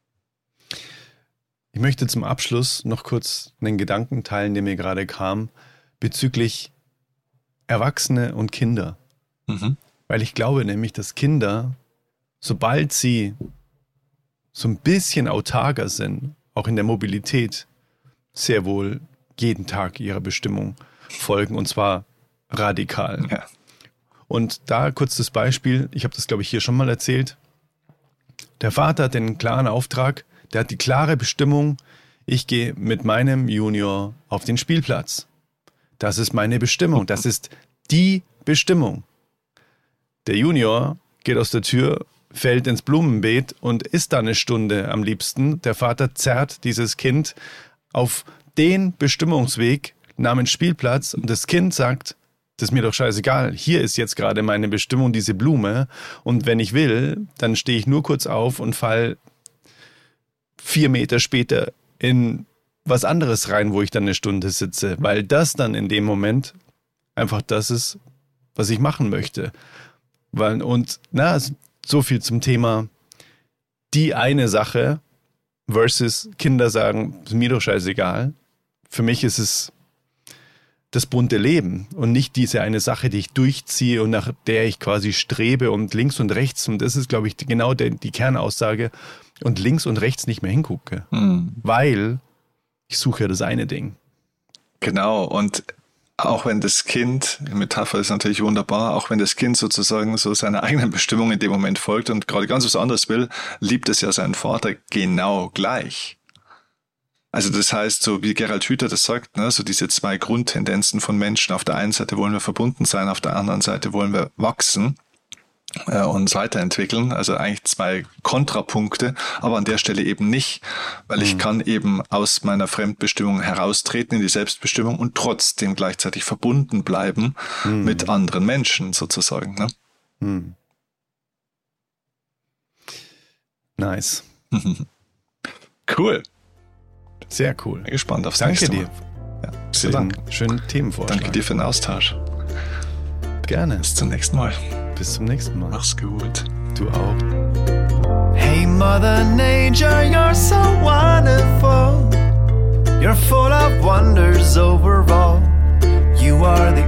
Ich möchte zum Abschluss noch kurz einen Gedanken teilen, der mir gerade kam, bezüglich Erwachsene und Kinder. Weil ich glaube nämlich, dass Kinder, sobald sie so ein bisschen autarker sind, auch in der Mobilität, sehr wohl jeden Tag ihrer Bestimmung folgen, und zwar radikal. Ja. Und da kurz das Beispiel, ich habe das glaube ich hier schon mal erzählt, der Vater hat den klaren Auftrag, der hat die klare Bestimmung, ich gehe mit meinem Junior auf den Spielplatz. Das ist meine Bestimmung, das ist die Bestimmung. Der Junior geht aus der Tür, fällt ins Blumenbeet und ist da eine Stunde am liebsten. Der Vater zerrt dieses Kind auf den Bestimmungsweg namens Spielplatz und das Kind sagt, das ist mir doch scheißegal, hier ist jetzt gerade meine Bestimmung, diese Blume, und wenn ich will, dann stehe ich nur kurz auf und fall 4 Meter später in was anderes rein, wo ich dann eine Stunde sitze, weil das dann in dem Moment einfach das ist, was ich machen möchte. So viel zum Thema die eine Sache versus Kinder sagen, ist mir doch scheißegal. Für mich ist es das bunte Leben und nicht diese eine Sache, die ich durchziehe und nach der ich quasi strebe und links und rechts, und das ist, glaube ich, genau die Kernaussage, und links und rechts nicht mehr hingucke, weil ich suche ja das eine Ding. Genau, und auch wenn das Kind, die Metapher ist natürlich wunderbar, auch wenn das Kind sozusagen so seiner eigenen Bestimmung in dem Moment folgt und gerade ganz was anderes will, liebt es ja seinen Vater genau gleich. Also das heißt, so wie Gerald Hüther das sagt, ne, so diese zwei Grundtendenzen von Menschen. Auf der einen Seite wollen wir verbunden sein, auf der anderen Seite wollen wir wachsen uns weiterentwickeln. Also eigentlich zwei Kontrapunkte, aber an der Stelle eben nicht, weil ich kann eben aus meiner Fremdbestimmung heraustreten in die Selbstbestimmung und trotzdem gleichzeitig verbunden bleiben mit anderen Menschen sozusagen. Ne? Nice. Cool. Sehr cool. Bin gespannt aufs Danke nächste dir. Mal. Ja, vielen Dank. Schönen Themenvorschlag. Danke dir für den Austausch. Gerne. Bis zum nächsten Mal. Bis zum nächsten Mal. Mach's gut. Du auch. Hey Mother Nature, you're so wonderful. You're full of wonders overall. You are the